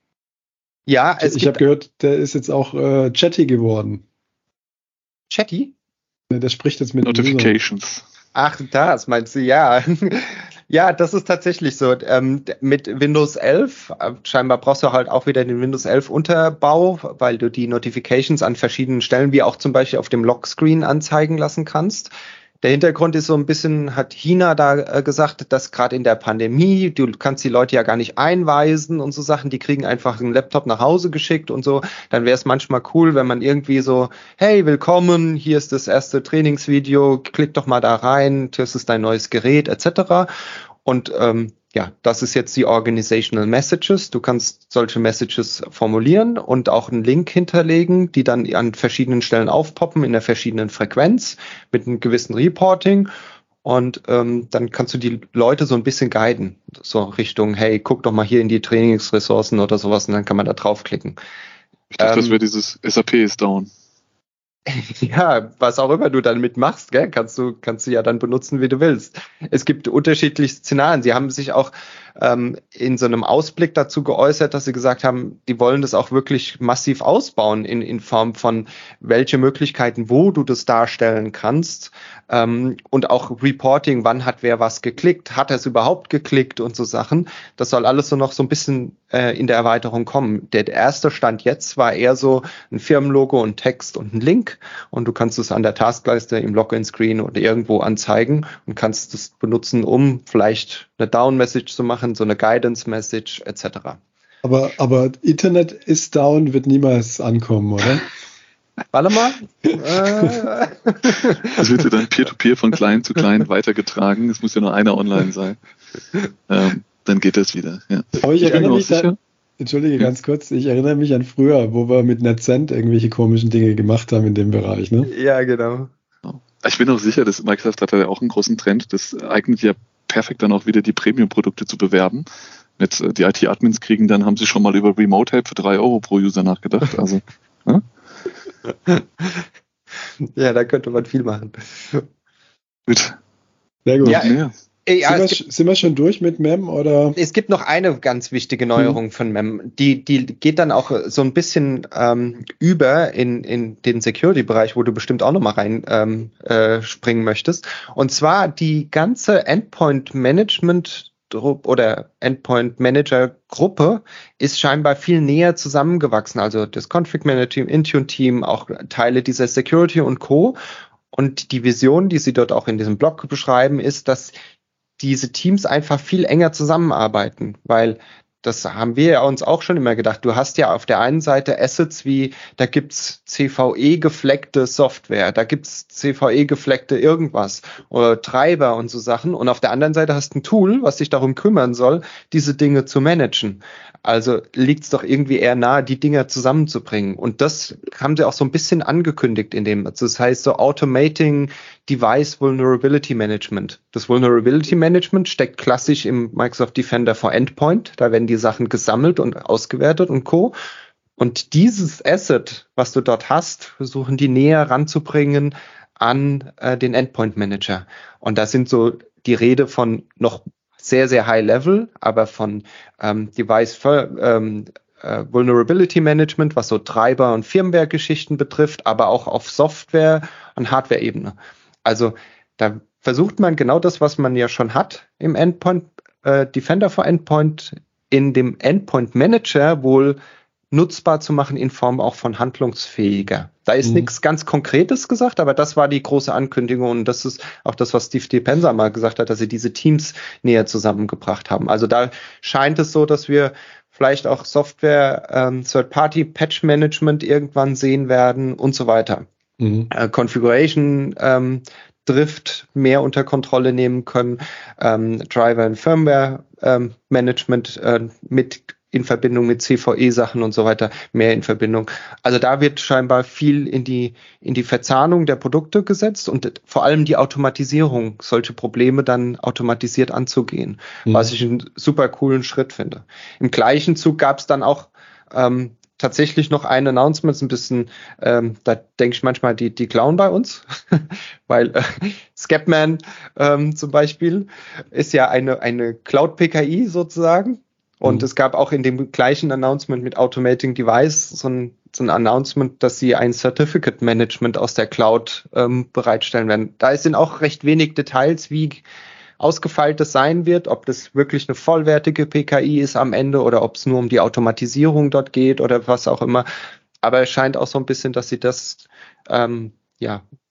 Ja, es ich habe gehört, der ist jetzt auch äh, Chatty geworden. Chatty? Der spricht jetzt mit Notifications. Ach, das meinst du, ja. Ja, das ist tatsächlich so. Ähm, mit Windows elf, äh, scheinbar brauchst du halt auch wieder den Windows elf Unterbau, weil du die Notifications an verschiedenen Stellen, wie auch zum Beispiel auf dem Lockscreen, anzeigen lassen kannst. Der Hintergrund ist so ein bisschen, hat China da äh, gesagt, dass gerade in der Pandemie, du kannst die Leute ja gar nicht einweisen und so Sachen, die kriegen einfach einen Laptop nach Hause geschickt und so. Dann wäre es manchmal cool, wenn man irgendwie so, hey, willkommen, hier ist das erste Trainingsvideo, klick doch mal da rein, das ist dein neues Gerät, et cetera. Und ähm, ja, das ist jetzt die Organizational Messages. Du kannst solche Messages formulieren und auch einen Link hinterlegen, die dann an verschiedenen Stellen aufpoppen in der verschiedenen Frequenz mit einem gewissen Reporting. Und ähm, dann kannst du die Leute so ein bisschen guiden, so Richtung, hey, guck doch mal hier in die Trainingsressourcen oder sowas und dann kann man da draufklicken. Ich dachte, Ähm, das wäre dieses S A P ist down. Ja, was auch immer du dann mitmachst, gell, kannst du, kannst du ja dann benutzen, wie du willst. Es gibt unterschiedliche Szenarien. Sie haben sich auch ähm, in so einem Ausblick dazu geäußert, dass sie gesagt haben, die wollen das auch wirklich massiv ausbauen in, in Form von welche Möglichkeiten, wo du das darstellen kannst, ähm, und auch Reporting, wann hat wer was geklickt, hat er es überhaupt geklickt und so Sachen. Das soll alles so noch so ein bisschen äh, in der Erweiterung kommen. Der erste Stand jetzt war eher so ein Firmenlogo und Text und ein Link und du kannst es an der Taskleiste im Login-Screen oder irgendwo anzeigen und kannst es benutzen, um vielleicht eine Down-Message zu machen, so eine Guidance-Message et cetera. Aber, aber Internet ist down, wird niemals ankommen, oder? Warte mal. äh. Das wird ja dann Peer-to-Peer von klein zu klein weitergetragen. Es muss ja nur einer online sein. Ähm, dann geht das wieder. Ja. Aber ich, Ich bin erinnere mir auch mich, da, sicher. entschuldige Ja. ganz kurz, ich erinnere mich an früher, wo wir mit NetCent irgendwelche komischen Dinge gemacht haben in dem Bereich, ne? Ja, genau. Ich bin auch sicher, dass Microsoft hat ja auch einen großen Trend. Das eignet ja perfekt dann auch wieder die Premium-Produkte zu bewerben. Mit äh, die I T-Admins kriegen, dann haben sie schon mal über Remote Help für drei Euro pro User nachgedacht. Also, ja? Ja, da könnte man viel machen. Gut. Sehr gut. Ja, Ja. Ey, ja, sind, wir, es gibt, sind wir schon durch mit Mem oder? es gibt noch eine ganz wichtige Neuerung von Mem. Die, die geht dann auch so ein bisschen ähm, über in, in den Security-Bereich, wo du bestimmt auch nochmal rein ähm, äh, springen möchtest. Und zwar die ganze Endpoint-Management- oder Endpoint Manager Gruppe ist scheinbar viel näher zusammengewachsen. Also das Config Manager Team, Intune Team, auch Teile dieser Security und Co. Und die Vision, die sie dort auch in diesem Blog beschreiben, ist, dass diese Teams einfach viel enger zusammenarbeiten, weil das haben wir ja uns auch schon immer gedacht. Du hast ja auf der einen Seite Assets wie, da gibt's C V E-gefleckte Software, da gibt's C V E-gefleckte irgendwas oder Treiber und so Sachen. Und auf der anderen Seite hast du ein Tool, was sich darum kümmern soll, diese Dinge zu managen. Also liegt's doch irgendwie eher nahe, die Dinger zusammenzubringen. Und das haben sie auch so ein bisschen angekündigt in dem. Also das heißt so Automating Device Vulnerability Management. Das Vulnerability Management steckt klassisch im Microsoft Defender for Endpoint. Da werden die Sachen gesammelt und ausgewertet und Co. Und dieses Asset, was du dort hast, versuchen die näher ranzubringen an äh, den Endpoint Manager. Und da sind so die Rede von noch sehr, sehr high level, aber von ähm, Device ähm, äh, Vulnerability Management, was so Treiber- und Firmware-Geschichten betrifft, aber auch auf Software- und Hardware-Ebene. Also da versucht man genau das, was man ja schon hat im Endpoint äh, Defender for Endpoint, in dem Endpoint Manager wohl nutzbar zu machen in Form auch von handlungsfähiger. Da ist mhm. nichts ganz Konkretes gesagt, aber das war die große Ankündigung und das ist auch das, was Steve Depenza mal gesagt hat, dass sie diese Teams näher zusammengebracht haben. Also da scheint es so, dass wir vielleicht auch Software, ähm, Third-Party-Patch-Management irgendwann sehen werden und so weiter. Mhm. Äh, Configuration ähm, Drift mehr unter Kontrolle nehmen können, ähm, Driver- und Firmware-Management ähm, äh, mit in Verbindung mit C V E-Sachen und so weiter, mehr in Verbindung. Also da wird scheinbar viel in die, in die Verzahnung der Produkte gesetzt und vor allem die Automatisierung, solche Probleme dann automatisiert anzugehen, mhm. was ich einen super coolen Schritt finde. Im gleichen Zug gab es dann auch ähm, tatsächlich noch ein Announcement, ein bisschen, ähm, da denke ich manchmal, die, die klauen bei uns, weil äh, Scapman ähm, zum Beispiel ist ja eine, eine Cloud-P K I sozusagen. Und mhm. es gab auch in dem gleichen Announcement mit Automating Device so ein, so ein Announcement, dass sie ein Certificate Management aus der Cloud ähm, bereitstellen werden. Da sind auch recht wenig Details, wie ausgefeilt das sein wird, ob das wirklich eine vollwertige P K I ist am Ende oder ob es nur um die Automatisierung dort geht oder was auch immer. Aber es scheint auch so ein bisschen, dass sie das ähm, ja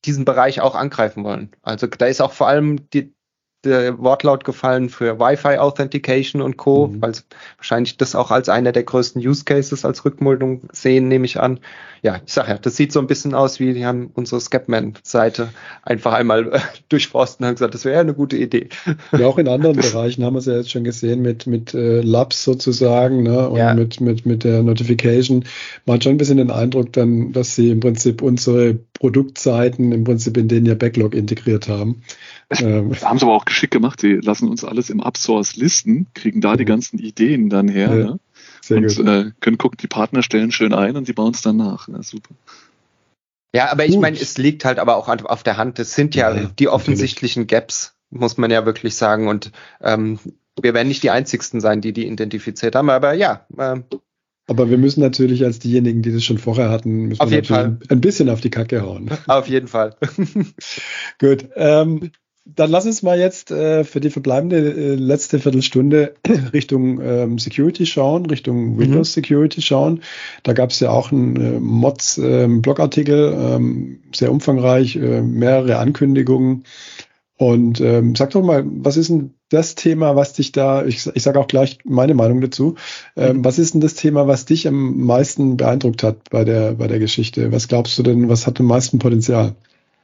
diesen Bereich auch angreifen wollen. Also da ist auch vor allem die, der Wortlaut gefallen für Wi-Fi Authentication und Co., mhm. weil wahrscheinlich das auch als einer der größten Use Cases als Rückmeldung sehen, nehme ich an. Ja, ich sag ja, das sieht so ein bisschen aus, wie die haben unsere Scapman-Seite einfach einmal äh, durchforsten und haben gesagt, das wäre ja eine gute Idee. Ja, auch in anderen Bereichen haben wir es ja jetzt schon gesehen mit mit äh, Labs sozusagen, ne, und ja. mit mit mit der Notification. Man hat schon ein bisschen den Eindruck dann, dass sie im Prinzip unsere Produktseiten im Prinzip in den ihr Backlog integriert haben. Ähm, haben sie aber auch geschickt gemacht. Sie lassen uns alles im Upsource listen, kriegen da die ganzen Ideen dann her, ja, ne? Und äh, können gucken, die Partner stellen schön ein und sie bauen es dann nach. Ja, super. Ja, aber ich meine, es liegt halt aber auch auf der Hand. Es sind ja, ja die offensichtlichen natürlich. Gaps, muss man ja wirklich sagen. Und ähm, wir werden nicht die Einzigsten sein, die die identifiziert haben. Aber ja. Ähm, aber wir müssen natürlich als diejenigen, die das schon vorher hatten, müssen auf wir jeden Fall ein bisschen auf die Kacke hauen. Auf jeden Fall. Gut. Ähm, Dann lass uns mal jetzt äh, für die verbleibende äh, letzte Viertelstunde Richtung ähm, Security schauen, Richtung Windows mhm. Security schauen. Da gab es ja auch einen äh, Mods-Blogartikel, ähm, ähm, sehr umfangreich, äh, mehrere Ankündigungen. Und ähm, sag doch mal, was ist denn das Thema, was dich da, ich, ich sage auch gleich meine Meinung dazu, ähm, mhm. was ist denn das Thema, was dich am meisten beeindruckt hat bei der, bei der Geschichte? Was glaubst du denn, was hat am meisten Potenzial?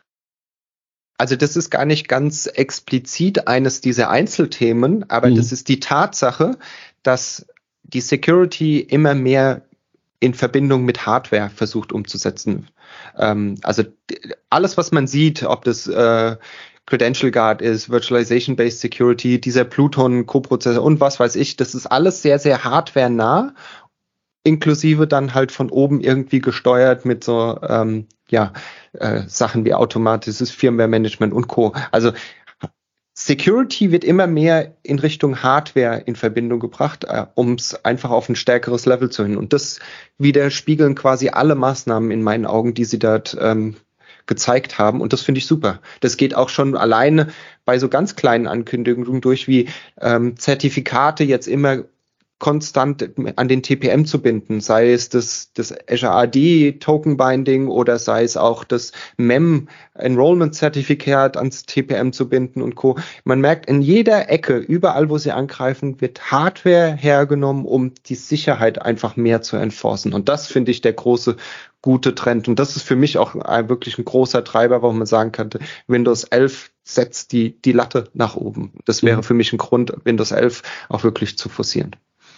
Also das ist gar nicht ganz explizit eines dieser Einzelthemen, aber mhm. das ist die Tatsache, dass die Security immer mehr in Verbindung mit Hardware versucht umzusetzen. Ähm, also alles, was man sieht, ob das äh, Credential Guard ist, Virtualization-Based Security, dieser Pluton-Coprozessor und was weiß ich, das ist alles sehr, sehr hardware-nah, inklusive dann halt von oben irgendwie gesteuert mit so ähm, ja äh, Sachen wie automatisches Firmware-Management und Co. Also Security wird immer mehr in Richtung Hardware in Verbindung gebracht, äh, um es einfach auf ein stärkeres Level zu hin. Und das widerspiegeln quasi alle Maßnahmen in meinen Augen, die sie dort ähm, gezeigt haben. Und das finde ich super. Das geht auch schon alleine bei so ganz kleinen Ankündigungen durch, wie ähm, Zertifikate jetzt immer konstant an den T P M zu binden, sei es das, das Azure A D Token Binding oder sei es auch das M E M Enrollment Zertifikat ans T P M zu binden und Co. Man merkt in jeder Ecke, überall wo sie angreifen, wird Hardware hergenommen, um die Sicherheit einfach mehr zu enforcen. Und das finde ich der große, gute Trend. Und das ist für mich auch ein, wirklich ein großer Treiber, warum man sagen könnte, Windows elf setzt die, die Latte nach oben. Das wäre für mich ein Grund, Windows elf auch wirklich zu forcieren.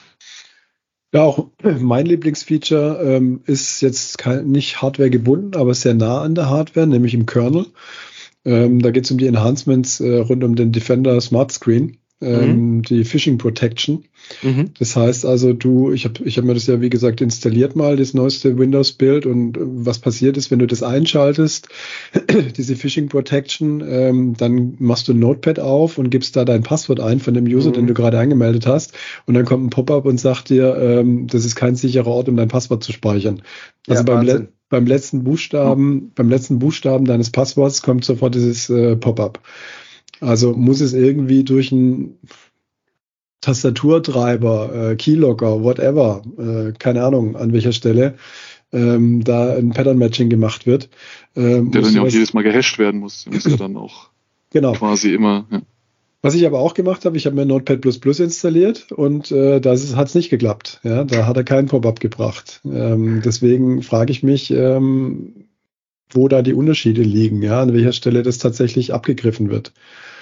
Ja, auch mein Lieblingsfeature ähm, ist jetzt kein, nicht Hardware gebunden, aber sehr nah an der Hardware, nämlich im Kernel. Ähm, da geht es um die Enhancements äh, rund um den Defender Smart Screen, ähm, mhm. die Phishing Protection. Mhm. Das heißt also, du, ich habe ich hab mir das ja wie gesagt installiert mal, das neueste Windows-Bild, und äh, was passiert ist, wenn du das einschaltest, diese Phishing Protection, ähm, dann machst du ein Notepad auf und gibst da dein Passwort ein von dem User, mhm. den du gerade angemeldet hast, und dann kommt ein Pop-up und sagt dir, ähm, das ist kein sicherer Ort, um dein Passwort zu speichern. Also ja, beim, Le- beim letzten Buchstaben, mhm. beim letzten Buchstaben deines Passworts kommt sofort dieses äh, Pop-up. Also muss es irgendwie durch ein Tastaturtreiber, äh, Keylogger, whatever, äh, keine Ahnung an welcher Stelle, ähm, da ein Pattern-Matching gemacht wird. Ähm, Der dann ja auch jedes Mal gehasht werden muss. Der muss ja dann auch genau. quasi immer... Ja. Was ich aber auch gemacht habe, ich habe mir Notepad plus plus installiert und äh, da hat es nicht geklappt. Ja, da hat er keinen Pop-up gebracht. Ähm, deswegen frage ich mich, ähm, wo da die Unterschiede liegen, ja, an welcher Stelle das tatsächlich abgegriffen wird.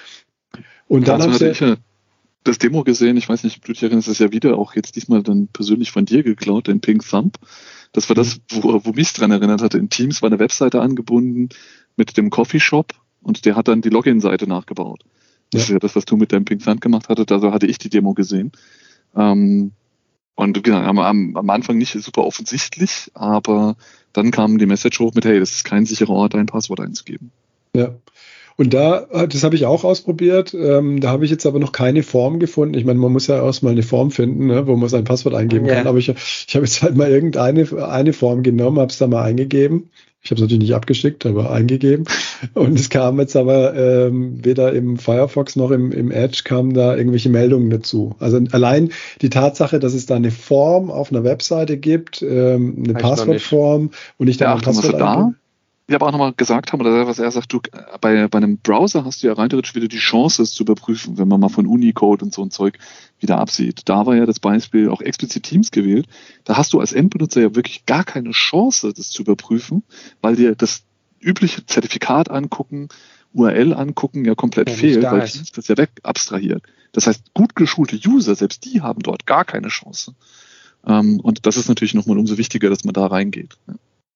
Und dann also haben sie ich das Demo gesehen, ich weiß nicht, ob du dich erinnerst, das ist ja wieder auch jetzt diesmal dann persönlich von dir geklaut, den Pink Thumb. Das war das, wo, wo mich dran erinnert hatte. In Teams war eine Webseite angebunden mit dem Coffeeshop und der hat dann die Login-Seite nachgebaut. Das ja. ist ja das, was du mit deinem Pink Thumb gemacht hattest, also hatte ich die Demo gesehen. Ähm, und genau, am, am Anfang nicht super offensichtlich, aber dann kam die Message hoch mit, hey, das ist kein sicherer Ort, dein Passwort einzugeben. Ja. Und da, das habe ich auch ausprobiert, ähm, da habe ich jetzt aber noch keine Form gefunden. Ich meine, man muss ja erstmal eine Form finden, ne, wo man sein Passwort eingeben yeah. kann, aber ich, ich habe jetzt halt mal irgendeine eine Form genommen, habe es da mal eingegeben. Ich habe es natürlich nicht abgeschickt, aber eingegeben. Und es kam jetzt aber ähm, weder im Firefox noch im, im Edge kamen da irgendwelche Meldungen dazu. Also allein die Tatsache, dass es da eine Form auf einer Webseite gibt, ähm, eine Passwortform und ich dann ja, ein Passwort eingebe. ja aber auch nochmal gesagt haben, oder was er sagt, du, bei, bei einem Browser hast du ja rein theoretisch wieder die Chance, es zu überprüfen, wenn man mal von Unicode und so ein Zeug wieder absieht. Da war ja das Beispiel auch explizit Teams gewählt. Da hast du als Endbenutzer ja wirklich gar keine Chance, das zu überprüfen, weil dir das übliche Zertifikat angucken, U R L angucken ja komplett Ja, nicht fehlt, da weil ist. Teams das ja weg abstrahiert. Das heißt, gut geschulte User, selbst die haben dort gar keine Chance. Ähm, und das ist natürlich nochmal umso wichtiger, dass man da reingeht. Ja.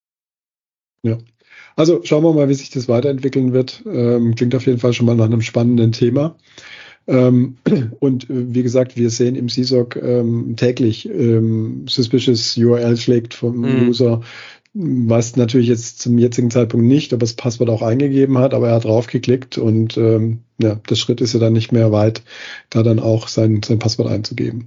Ja. Also schauen wir mal, wie sich das weiterentwickeln wird. Ähm, klingt auf jeden Fall schon mal nach einem spannenden Thema. Ähm, und äh, wie gesagt, wir sehen im C I S O C ähm, täglich ähm, suspicious U R L schlägt vom Mhm. User, weiß natürlich jetzt zum jetzigen Zeitpunkt nicht, ob er das Passwort auch eingegeben hat, aber er hat draufgeklickt und ähm, ja, der Schritt ist ja dann nicht mehr weit, da dann auch sein, sein Passwort einzugeben.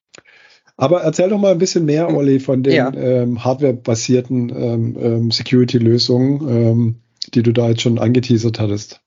Aber erzähl doch mal ein bisschen mehr, Olli, von den Ja. ähm, hardwarebasierten ähm, ähm, Security-Lösungen, ähm, die du da jetzt schon angeteasert hattest.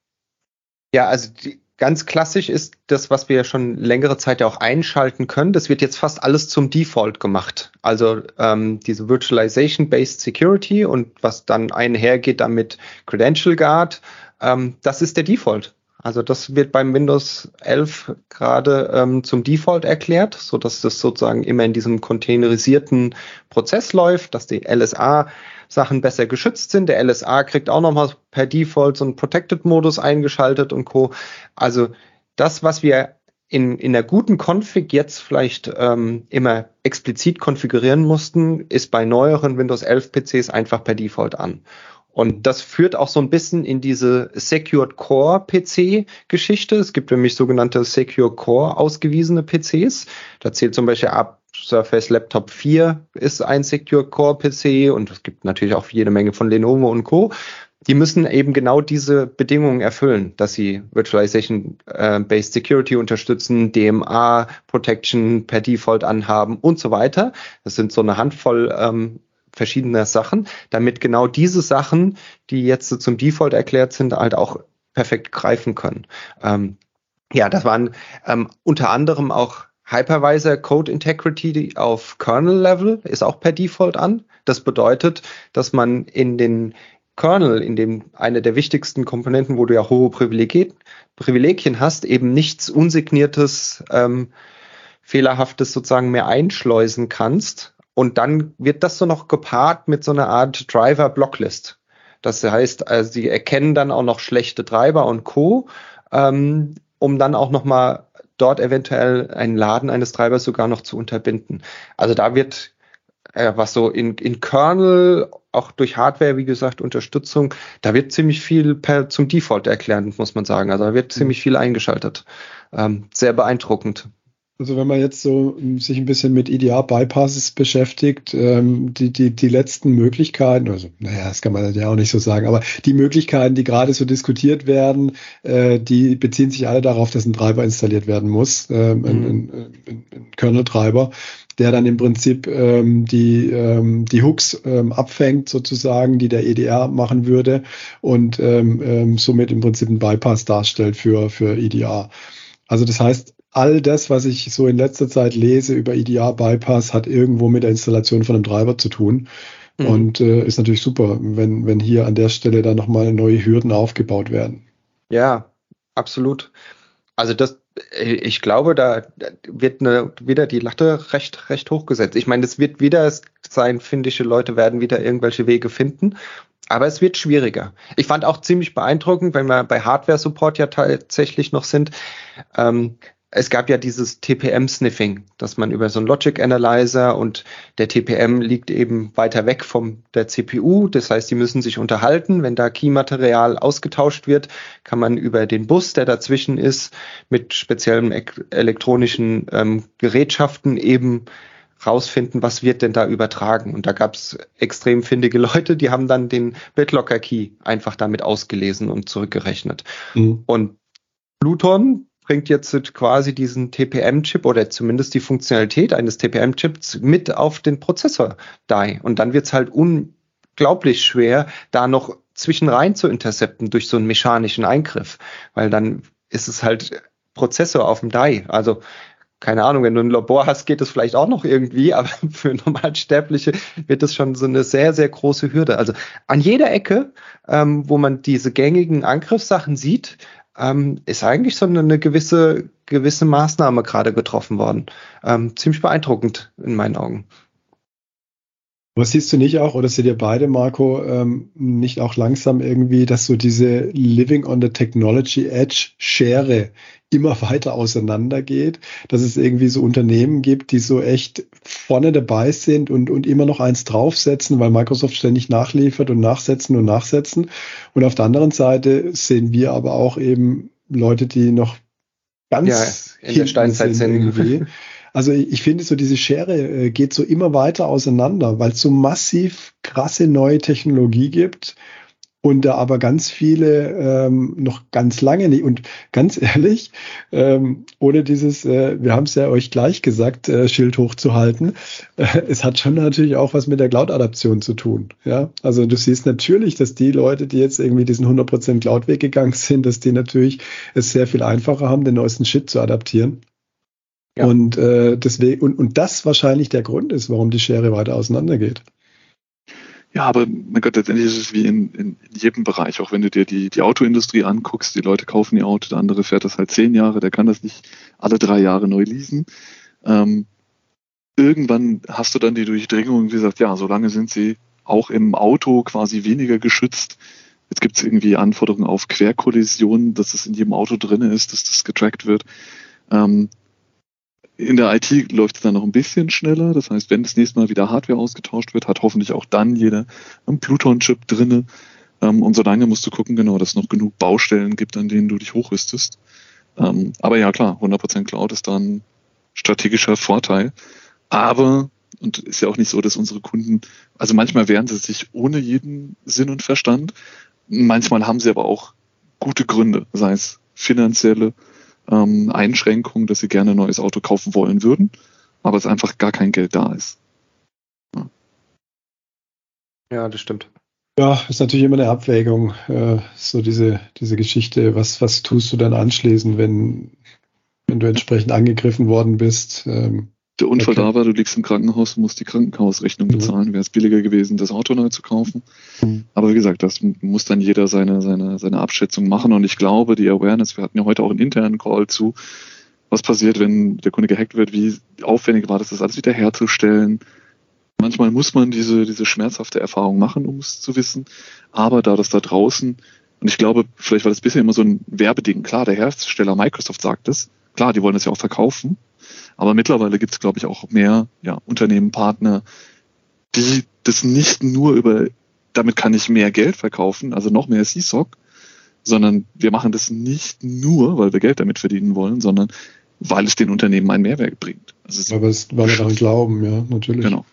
Ja, also die, ganz klassisch ist das, was wir schon längere Zeit ja auch einschalten können. Das wird jetzt fast alles zum Default gemacht. Also ähm, diese Virtualization-Based Security und was dann einhergeht damit Credential Guard, ähm, das ist der Default. Also das wird beim Windows elf gerade ähm, zum Default erklärt, so dass das sozusagen immer in diesem containerisierten Prozess läuft, dass die L S A-Sachen besser geschützt sind. Der L S A kriegt auch nochmal per Default so einen Protected-Modus eingeschaltet und Co. Also das, was wir in, in der guten Config jetzt vielleicht ähm, immer explizit konfigurieren mussten, ist bei neueren Windows elf P Cs einfach per Default an. Und das führt auch so ein bisschen in diese Secured Core P C Geschichte. Es gibt nämlich sogenannte Secure Core ausgewiesene P Cs. Da zählt zum Beispiel ab Surface Laptop vier ist ein Secure Core P C und es gibt natürlich auch jede Menge von Lenovo und Co. Die müssen eben genau diese Bedingungen erfüllen, dass sie Virtualization-Based äh, Security unterstützen, D M A Protection per Default anhaben und so weiter. Das sind so eine Handvoll ähm, verschiedener Sachen, damit genau diese Sachen, die jetzt so zum Default erklärt sind, halt auch perfekt greifen können. Ähm, ja, das waren ähm, unter anderem auch Hypervisor Code Integrity auf Kernel-Level, ist auch per Default an. Das bedeutet, dass man in den Kernel, in dem eine der wichtigsten Komponenten, wo du ja hohe Privilegien, Privilegien hast, eben nichts Unsigniertes, ähm, Fehlerhaftes sozusagen mehr einschleusen kannst. Und dann wird das so noch gepaart mit so einer Art Driver-Blocklist. Das heißt, also sie erkennen dann auch noch schlechte Treiber und Co., ähm, um dann auch noch mal dort eventuell einen Laden eines Treibers sogar noch zu unterbinden. Also da wird äh, was so in, in Kernel, auch durch Hardware, wie gesagt, Unterstützung, da wird ziemlich viel per, zum Default erklärt, muss man sagen. Also da wird ziemlich viel eingeschaltet. Ähm, sehr beeindruckend. Also wenn man jetzt so sich ein bisschen mit I D R-Bypasses beschäftigt, ähm, die, die, die letzten Möglichkeiten, also naja, das kann man ja auch nicht so sagen, aber die Möglichkeiten, die gerade so diskutiert werden, äh, die beziehen sich alle darauf, dass ein Treiber installiert werden muss, ähm, mhm. ein, ein, ein, ein Kernel-Treiber, der dann im Prinzip ähm, die, ähm, die Hooks ähm, abfängt sozusagen, die der E D R machen würde und ähm, ähm, somit im Prinzip einen Bypass darstellt für, für I D R. Also das heißt, all das, was ich so in letzter Zeit lese über I D R-Bypass, hat irgendwo mit der Installation von einem Treiber zu tun. Mhm. Und äh, ist natürlich super, wenn, wenn hier an der Stelle dann nochmal neue Hürden aufgebaut werden. Ja, absolut. Also das, ich glaube, da wird eine, wieder die Latte recht, recht hoch gesetzt. Ich meine, es wird wieder sein, finnische Leute werden wieder irgendwelche Wege finden. Aber es wird schwieriger. Ich fand auch ziemlich beeindruckend, wenn wir bei Hardware-Support ja tatsächlich noch sind. Ähm, es gab ja dieses T P M-Sniffing, dass man über so einen Logic Analyzer und der T P M liegt eben weiter weg von der C P U. Das heißt, die müssen sich unterhalten. Wenn da Key-Material ausgetauscht wird, kann man über den Bus, der dazwischen ist, mit speziellen elektronischen ähm, Gerätschaften eben rausfinden, was wird denn da übertragen. Und da gab es extrem findige Leute, die haben dann den BitLocker-Key einfach damit ausgelesen und zurückgerechnet. Mhm. Und Pluton bringt jetzt quasi diesen T P M-Chip oder zumindest die Funktionalität eines T P M-Chips mit auf den Prozessor-Die. Und dann wird es halt unglaublich schwer, da noch zwischen rein zu intercepten durch so einen mechanischen Eingriff. Weil dann ist es halt Prozessor auf dem Die. Also keine Ahnung, wenn du ein Labor hast, geht das vielleicht auch noch irgendwie, aber für Normalsterbliche wird das schon so eine sehr, sehr große Hürde. Also an jeder Ecke, ähm, wo man diese gängigen Angriffssachen sieht, ähm, ist eigentlich so eine, eine gewisse, gewisse Maßnahme gerade getroffen worden. Ähm, ziemlich beeindruckend in meinen Augen. Aber siehst du nicht auch, oder seht ihr beide, Marco, ähm, nicht auch langsam irgendwie, dass so diese Living on the Technology Edge Schere immer weiter auseinandergeht, dass es irgendwie so Unternehmen gibt, die so echt vorne dabei sind und, und immer noch eins draufsetzen, weil Microsoft ständig nachliefert und nachsetzen und nachsetzen. Und auf der anderen Seite sehen wir aber auch eben Leute, die noch ganz ja, in der Steinzeit sind irgendwie. Also ich, ich finde so, diese Schere äh, geht so immer weiter auseinander, weil es so massiv krasse neue Technologie gibt und da aber ganz viele ähm, noch ganz lange nicht. Und ganz ehrlich, ähm, ohne dieses, äh, wir haben es ja euch gleich gesagt, äh, Schild hochzuhalten, äh, es hat schon natürlich auch was mit der Cloud-Adaption zu tun. Ja, also du siehst natürlich, dass die Leute, die jetzt irgendwie diesen hundert Prozent Cloud-Weg gegangen sind, dass die natürlich es sehr viel einfacher haben, den neuesten Shit zu adaptieren. Ja. Und äh, deswegen, und, und das wahrscheinlich der Grund ist, warum die Schere weiter auseinandergeht. Ja, aber mein Gott, letztendlich ist es wie in, in jedem Bereich, auch wenn du dir die, die Autoindustrie anguckst, die Leute kaufen ihr Auto, der andere fährt das halt zehn Jahre, der kann das nicht alle drei Jahre neu leasen. Ähm, irgendwann hast du dann die Durchdringung, wie gesagt, ja, solange sind sie auch im Auto quasi weniger geschützt. Jetzt gibt es irgendwie Anforderungen auf Querkollisionen, dass es in jedem Auto drin ist, dass das getrackt wird. Ähm, In der I T läuft es dann noch ein bisschen schneller. Das heißt, wenn das nächste Mal wieder Hardware ausgetauscht wird, hat hoffentlich auch dann jeder einen Pluton-Chip drinne. Und solange musst du gucken, genau, dass es noch genug Baustellen gibt, an denen du dich hochrüstest. Aber ja, klar, hundert Prozent Cloud ist dann ein strategischer Vorteil. Aber, und ist ja auch nicht so, dass unsere Kunden, also manchmal wehren sie sich ohne jeden Sinn und Verstand. Manchmal haben sie aber auch gute Gründe, sei es finanzielle Ähm, Einschränkung, dass sie gerne ein neues Auto kaufen wollen würden, aber es einfach gar kein Geld da ist. Ja, ja, das stimmt. Ja, ist natürlich immer eine Abwägung, äh, so diese, diese Geschichte, was, was tust du dann anschließend, wenn, wenn du entsprechend angegriffen worden bist? Ähm, Der Unfall okay. da war, du liegst im Krankenhaus und musst die Krankenhausrechnung mhm. bezahlen, wäre es billiger gewesen, das Auto neu zu kaufen. Mhm. Aber wie gesagt, das muss dann jeder seine, seine, seine Abschätzung machen und ich glaube, die Awareness, wir hatten ja heute auch einen internen Call zu, was passiert, wenn der Kunde gehackt wird, wie aufwendig war das, das alles wieder herzustellen. Manchmal muss man diese, diese schmerzhafte Erfahrung machen, um es zu wissen, aber da das da draußen, und ich glaube, vielleicht war das bisher immer so ein Werbeding, klar, der Hersteller Microsoft sagt es, klar, die wollen das ja auch verkaufen, aber mittlerweile gibt es, glaube ich, auch mehr ja, Unternehmen, Partner, die das nicht nur über, damit kann ich mehr Geld verkaufen, also noch mehr C S O C, sondern wir machen das nicht nur, weil wir Geld damit verdienen wollen, sondern weil es den Unternehmen einen Mehrwert bringt. Also weil, es, weil wir daran glauben, ja, natürlich. Genau.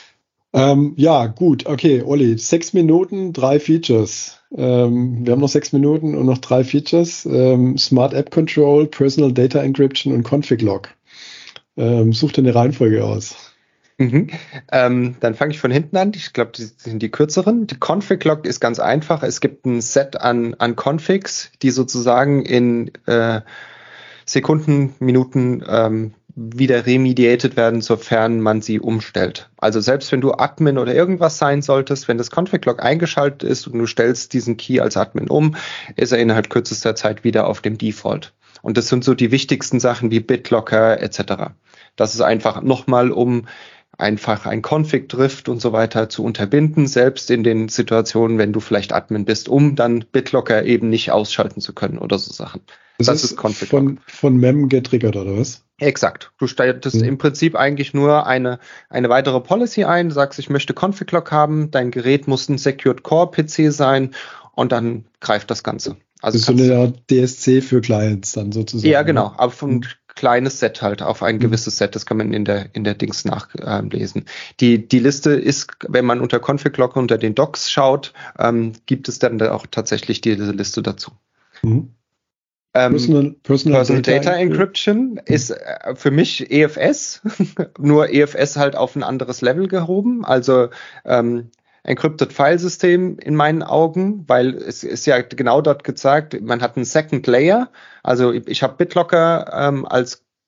Ähm, ja, gut, okay, Olli, sechs Minuten, drei Features. Ähm, wir haben noch sechs Minuten und noch drei Features. Ähm, Smart App Control, Personal Data Encryption und Config Log. Ähm, such dir eine Reihenfolge aus. Mhm. Ähm, dann fange ich von hinten an. Ich glaube, die sind die kürzeren. Die Config Log ist ganz einfach. Es gibt ein Set an, an Configs, die sozusagen in äh, Sekunden, Minuten ähm, wieder remediated werden, sofern man sie umstellt. Also selbst wenn du Admin oder irgendwas sein solltest, wenn das Config-Log eingeschaltet ist und du stellst diesen Key als Admin um, ist er innerhalb kürzester Zeit wieder auf dem Default. Und das sind so die wichtigsten Sachen wie BitLocker et cetera. Das ist einfach nochmal, um einfach ein Config-Drift und so weiter zu unterbinden, selbst in den Situationen, wenn du vielleicht Admin bist, um dann BitLocker eben nicht ausschalten zu können oder so Sachen. Das, das ist, ist von, von Mem getriggert, oder was? Exakt. Du stellst mhm. im Prinzip eigentlich nur eine, eine weitere Policy ein, du sagst, ich möchte Config-Log haben, dein Gerät muss ein Secured Core P C sein und dann greift das Ganze. Also das ist so eine Art D S C für Clients dann sozusagen. Ja, genau, aber von mhm. kleines Set halt auf ein gewisses Set, das kann man in der in der Dings nachlesen. Äh, die die Liste ist, wenn man unter Config-Log unter den Docs schaut, ähm, gibt es dann da auch tatsächlich diese Liste dazu. Mhm. Ähm, Personal, Personal, Personal Data, Data Encryption mhm. ist äh, für mich E F S, nur E F S halt auf ein anderes Level gehoben, also ähm, Encrypted File System in meinen Augen, weil es ist ja genau dort gezeigt, man hat einen Second Layer, also ich, ich habe BitLocker ähm, als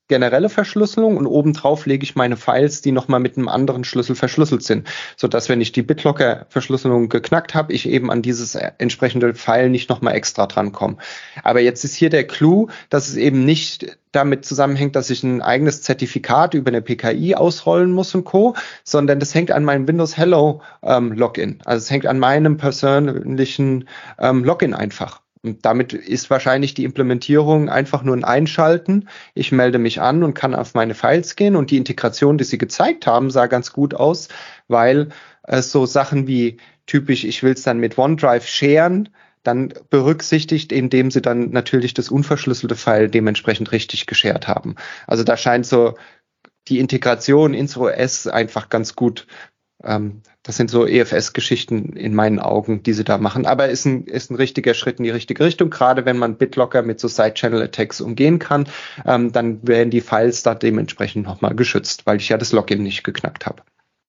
generelle Verschlüsselung und obendrauf lege ich meine Files, die nochmal mit einem anderen Schlüssel verschlüsselt sind, sodass, wenn ich die BitLocker-Verschlüsselung geknackt habe, ich eben an dieses entsprechende File nicht nochmal extra drankomme. Aber jetzt ist hier der Clou, dass es eben nicht damit zusammenhängt, dass ich ein eigenes Zertifikat über eine P K I ausrollen muss und Co., sondern das hängt an meinem Windows Hello ähm, Login. Also es hängt an meinem persönlichen ähm, Login einfach. Und damit ist wahrscheinlich die Implementierung einfach nur ein Einschalten. Ich melde mich an und kann auf meine Files gehen. Und die Integration, die sie gezeigt haben, sah ganz gut aus, weil äh, so Sachen wie typisch, ich will es dann mit OneDrive sharen, dann berücksichtigt, indem sie dann natürlich das unverschlüsselte File dementsprechend richtig geshared haben. Also da scheint so die Integration ins O S einfach ganz gut. Ähm, das sind so E F S-Geschichten in meinen Augen, die sie da machen. Aber ist ein, ist ein richtiger Schritt in die richtige Richtung. Gerade wenn man BitLocker mit so Side-Channel-Attacks umgehen kann, ähm, dann werden die Files da dementsprechend nochmal geschützt, weil ich ja das Login nicht geknackt habe.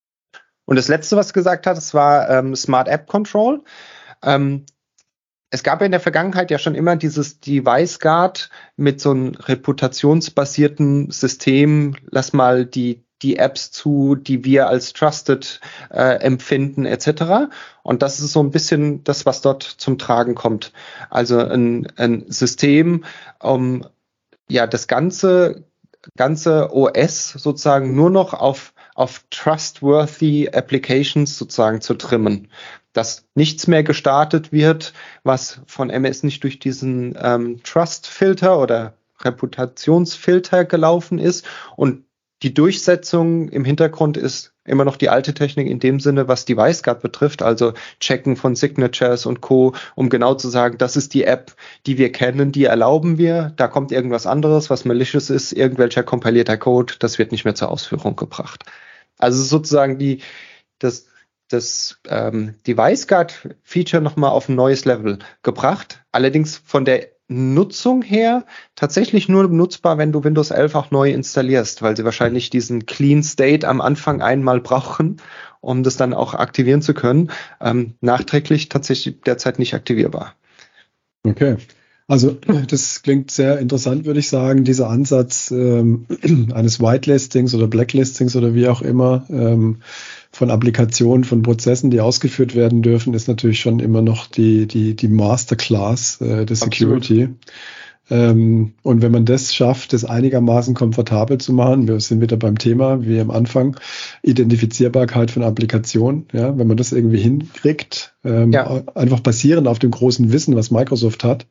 Und das Letzte, was gesagt hat, das war ähm, Smart App Control. Ähm, Es gab ja in der Vergangenheit ja schon immer dieses Device Guard mit so einem reputationsbasierten System. Lass mal die die Apps zu, die wir als trusted äh, empfinden, et cetera. Und das ist so ein bisschen das, was dort zum Tragen kommt. Also ein, ein System, um ja das ganze ganze O S sozusagen nur noch auf auf trustworthy Applications sozusagen zu trimmen, dass nichts mehr gestartet wird, was von M S nicht durch diesen ähm, Trust-Filter oder Reputationsfilter gelaufen ist. Und die Durchsetzung im Hintergrund ist immer noch die alte Technik in dem Sinne, was Device Guard betrifft, also Checken von Signatures und Co., um genau zu sagen, das ist die App, die wir kennen, die erlauben wir, da kommt irgendwas anderes, was malicious ist, irgendwelcher kompilierter Code, das wird nicht mehr zur Ausführung gebracht. Also sozusagen die, das, das ähm, Device Guard Feature nochmal auf ein neues Level gebracht, allerdings von der Nutzung her tatsächlich nur nutzbar, wenn du Windows elf auch neu installierst, weil sie wahrscheinlich diesen Clean State am Anfang einmal brauchen, um das dann auch aktivieren zu können. Ähm, nachträglich tatsächlich derzeit nicht aktivierbar. Okay. Also das klingt sehr interessant, würde ich sagen, dieser Ansatz ähm, eines Whitelistings oder Blacklistings oder wie auch immer ähm, von Applikationen, von Prozessen, die ausgeführt werden dürfen, ist natürlich schon immer noch die, die, die Masterclass äh, der Security. Ähm, und wenn man das schafft, das einigermaßen komfortabel zu machen, wir sind wieder beim Thema, wie am Anfang, Identifizierbarkeit von Applikationen, ja, wenn man das irgendwie hinkriegt, ähm, ja. einfach basierend auf dem großen Wissen, was Microsoft hat.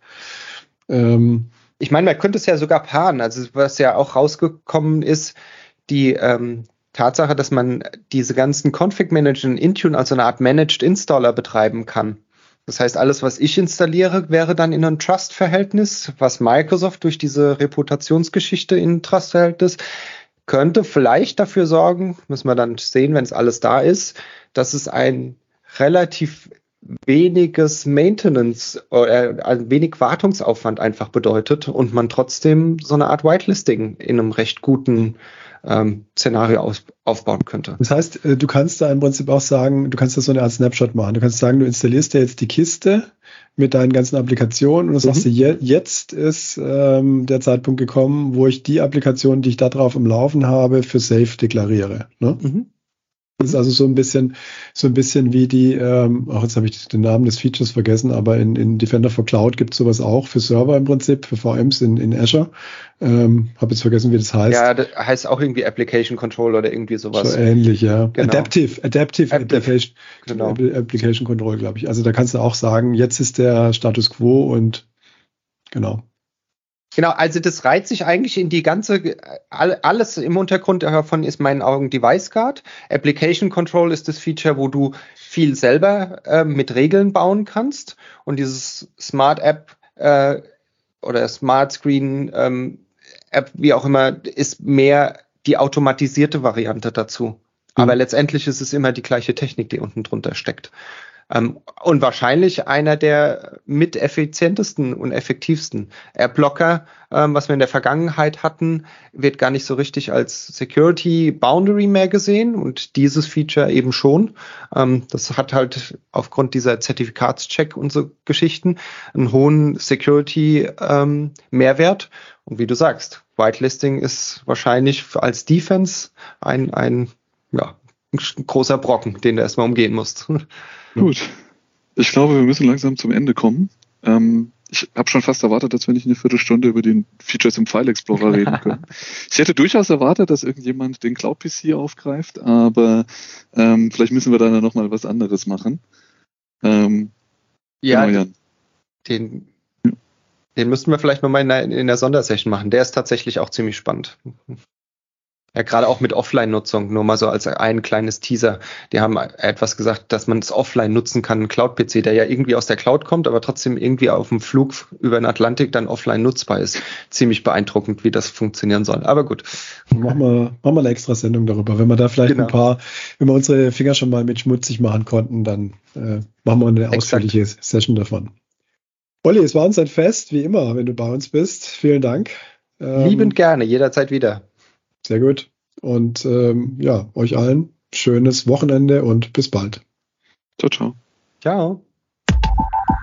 Ähm, ich meine, man könnte es ja sogar paaren, also was ja auch rausgekommen ist, die ähm, Tatsache, dass man diese ganzen Config-Manager in Intune als eine Art Managed Installer betreiben kann. Das heißt, alles, was ich installiere, wäre dann in einem Trust-Verhältnis, was Microsoft durch diese Reputationsgeschichte in ein Trust-Verhältnis könnte vielleicht dafür sorgen, müssen wir dann sehen, wenn es alles da ist, dass es ein relativ weniges Maintenance oder also wenig Wartungsaufwand einfach bedeutet und man trotzdem so eine Art Whitelisting in einem recht guten ähm, Szenario aus, aufbauen könnte. Das heißt, du kannst da im Prinzip auch sagen, du kannst da so eine Art Snapshot machen. Du kannst sagen, du installierst dir jetzt die Kiste mit deinen ganzen Applikationen und du mhm. sagst dir, je, jetzt ist ähm, der Zeitpunkt gekommen, wo ich die Applikation, die ich da drauf im Laufen habe, für safe deklariere. Ne? Mhm. Das ist also so ein bisschen, so ein bisschen wie die, ähm, auch jetzt habe ich den Namen des Features vergessen, aber in, in Defender for Cloud gibt es sowas auch für Server im Prinzip, für V Ms in, in Azure. Ähm, habe jetzt vergessen, wie das heißt. Ja, das heißt auch irgendwie Application Control oder irgendwie sowas. So ähnlich, ja. Genau. Adaptive, Adaptive Application, genau. Application Control, glaube ich. Also da kannst du auch sagen, jetzt ist der Status Quo und genau. Genau, also das reiht sich eigentlich in die ganze, alles im Untergrund davon ist in meinen Augen Device Guard. Application Control ist das Feature, wo du viel selber äh, mit Regeln bauen kannst. Und dieses Smart App äh, oder Smart Screen ähm, App, wie auch immer, ist mehr die automatisierte Variante dazu. Mhm. Aber letztendlich ist es immer die gleiche Technik, die unten drunter steckt. Um, und wahrscheinlich einer der mit effizientesten und effektivsten AppBlocker, ähm, was wir in der Vergangenheit hatten, wird gar nicht so richtig als Security Boundary mehr gesehen und dieses Feature eben schon. Ähm, das hat halt aufgrund dieser Zertifikatscheck und so Geschichten einen hohen Security ähm, Mehrwert. Und wie du sagst, Whitelisting ist wahrscheinlich als Defense ein, ein, ja, ein großer Brocken, den du erstmal umgehen musst. Gut. Ich glaube, wir müssen langsam zum Ende kommen. Ähm, ich habe schon fast erwartet, dass wir nicht eine Viertelstunde über den Features im File Explorer reden können. Ich hätte durchaus erwartet, dass irgendjemand den Cloud P C aufgreift, aber ähm, vielleicht müssen wir dann noch mal was anderes machen. Ähm, ja, genau, Jan. Den, den müssten wir vielleicht nochmal in der, in der Sondersession machen. Der ist tatsächlich auch ziemlich spannend. Ja, gerade auch mit Offline-Nutzung, nur mal so als ein kleines Teaser. Die haben etwas gesagt, dass man es offline nutzen kann, ein Cloud-P C, der ja irgendwie aus der Cloud kommt, aber trotzdem irgendwie auf dem Flug über den Atlantik dann offline nutzbar ist. Ziemlich beeindruckend, wie das funktionieren soll. Aber gut. Machen wir, machen wir eine extra Sendung darüber. Wenn wir da vielleicht genau. ein paar, wenn wir unsere Finger schon mal mit schmutzig machen konnten, dann äh, machen wir eine ausführliche Exakt. Session davon. Olli, es war uns ein Fest, wie immer, wenn du bei uns bist. Vielen Dank. Ähm, Liebend gerne, jederzeit wieder. Sehr gut. Und ähm, ja, euch allen schönes Wochenende und bis bald. Ciao, ciao. Ciao.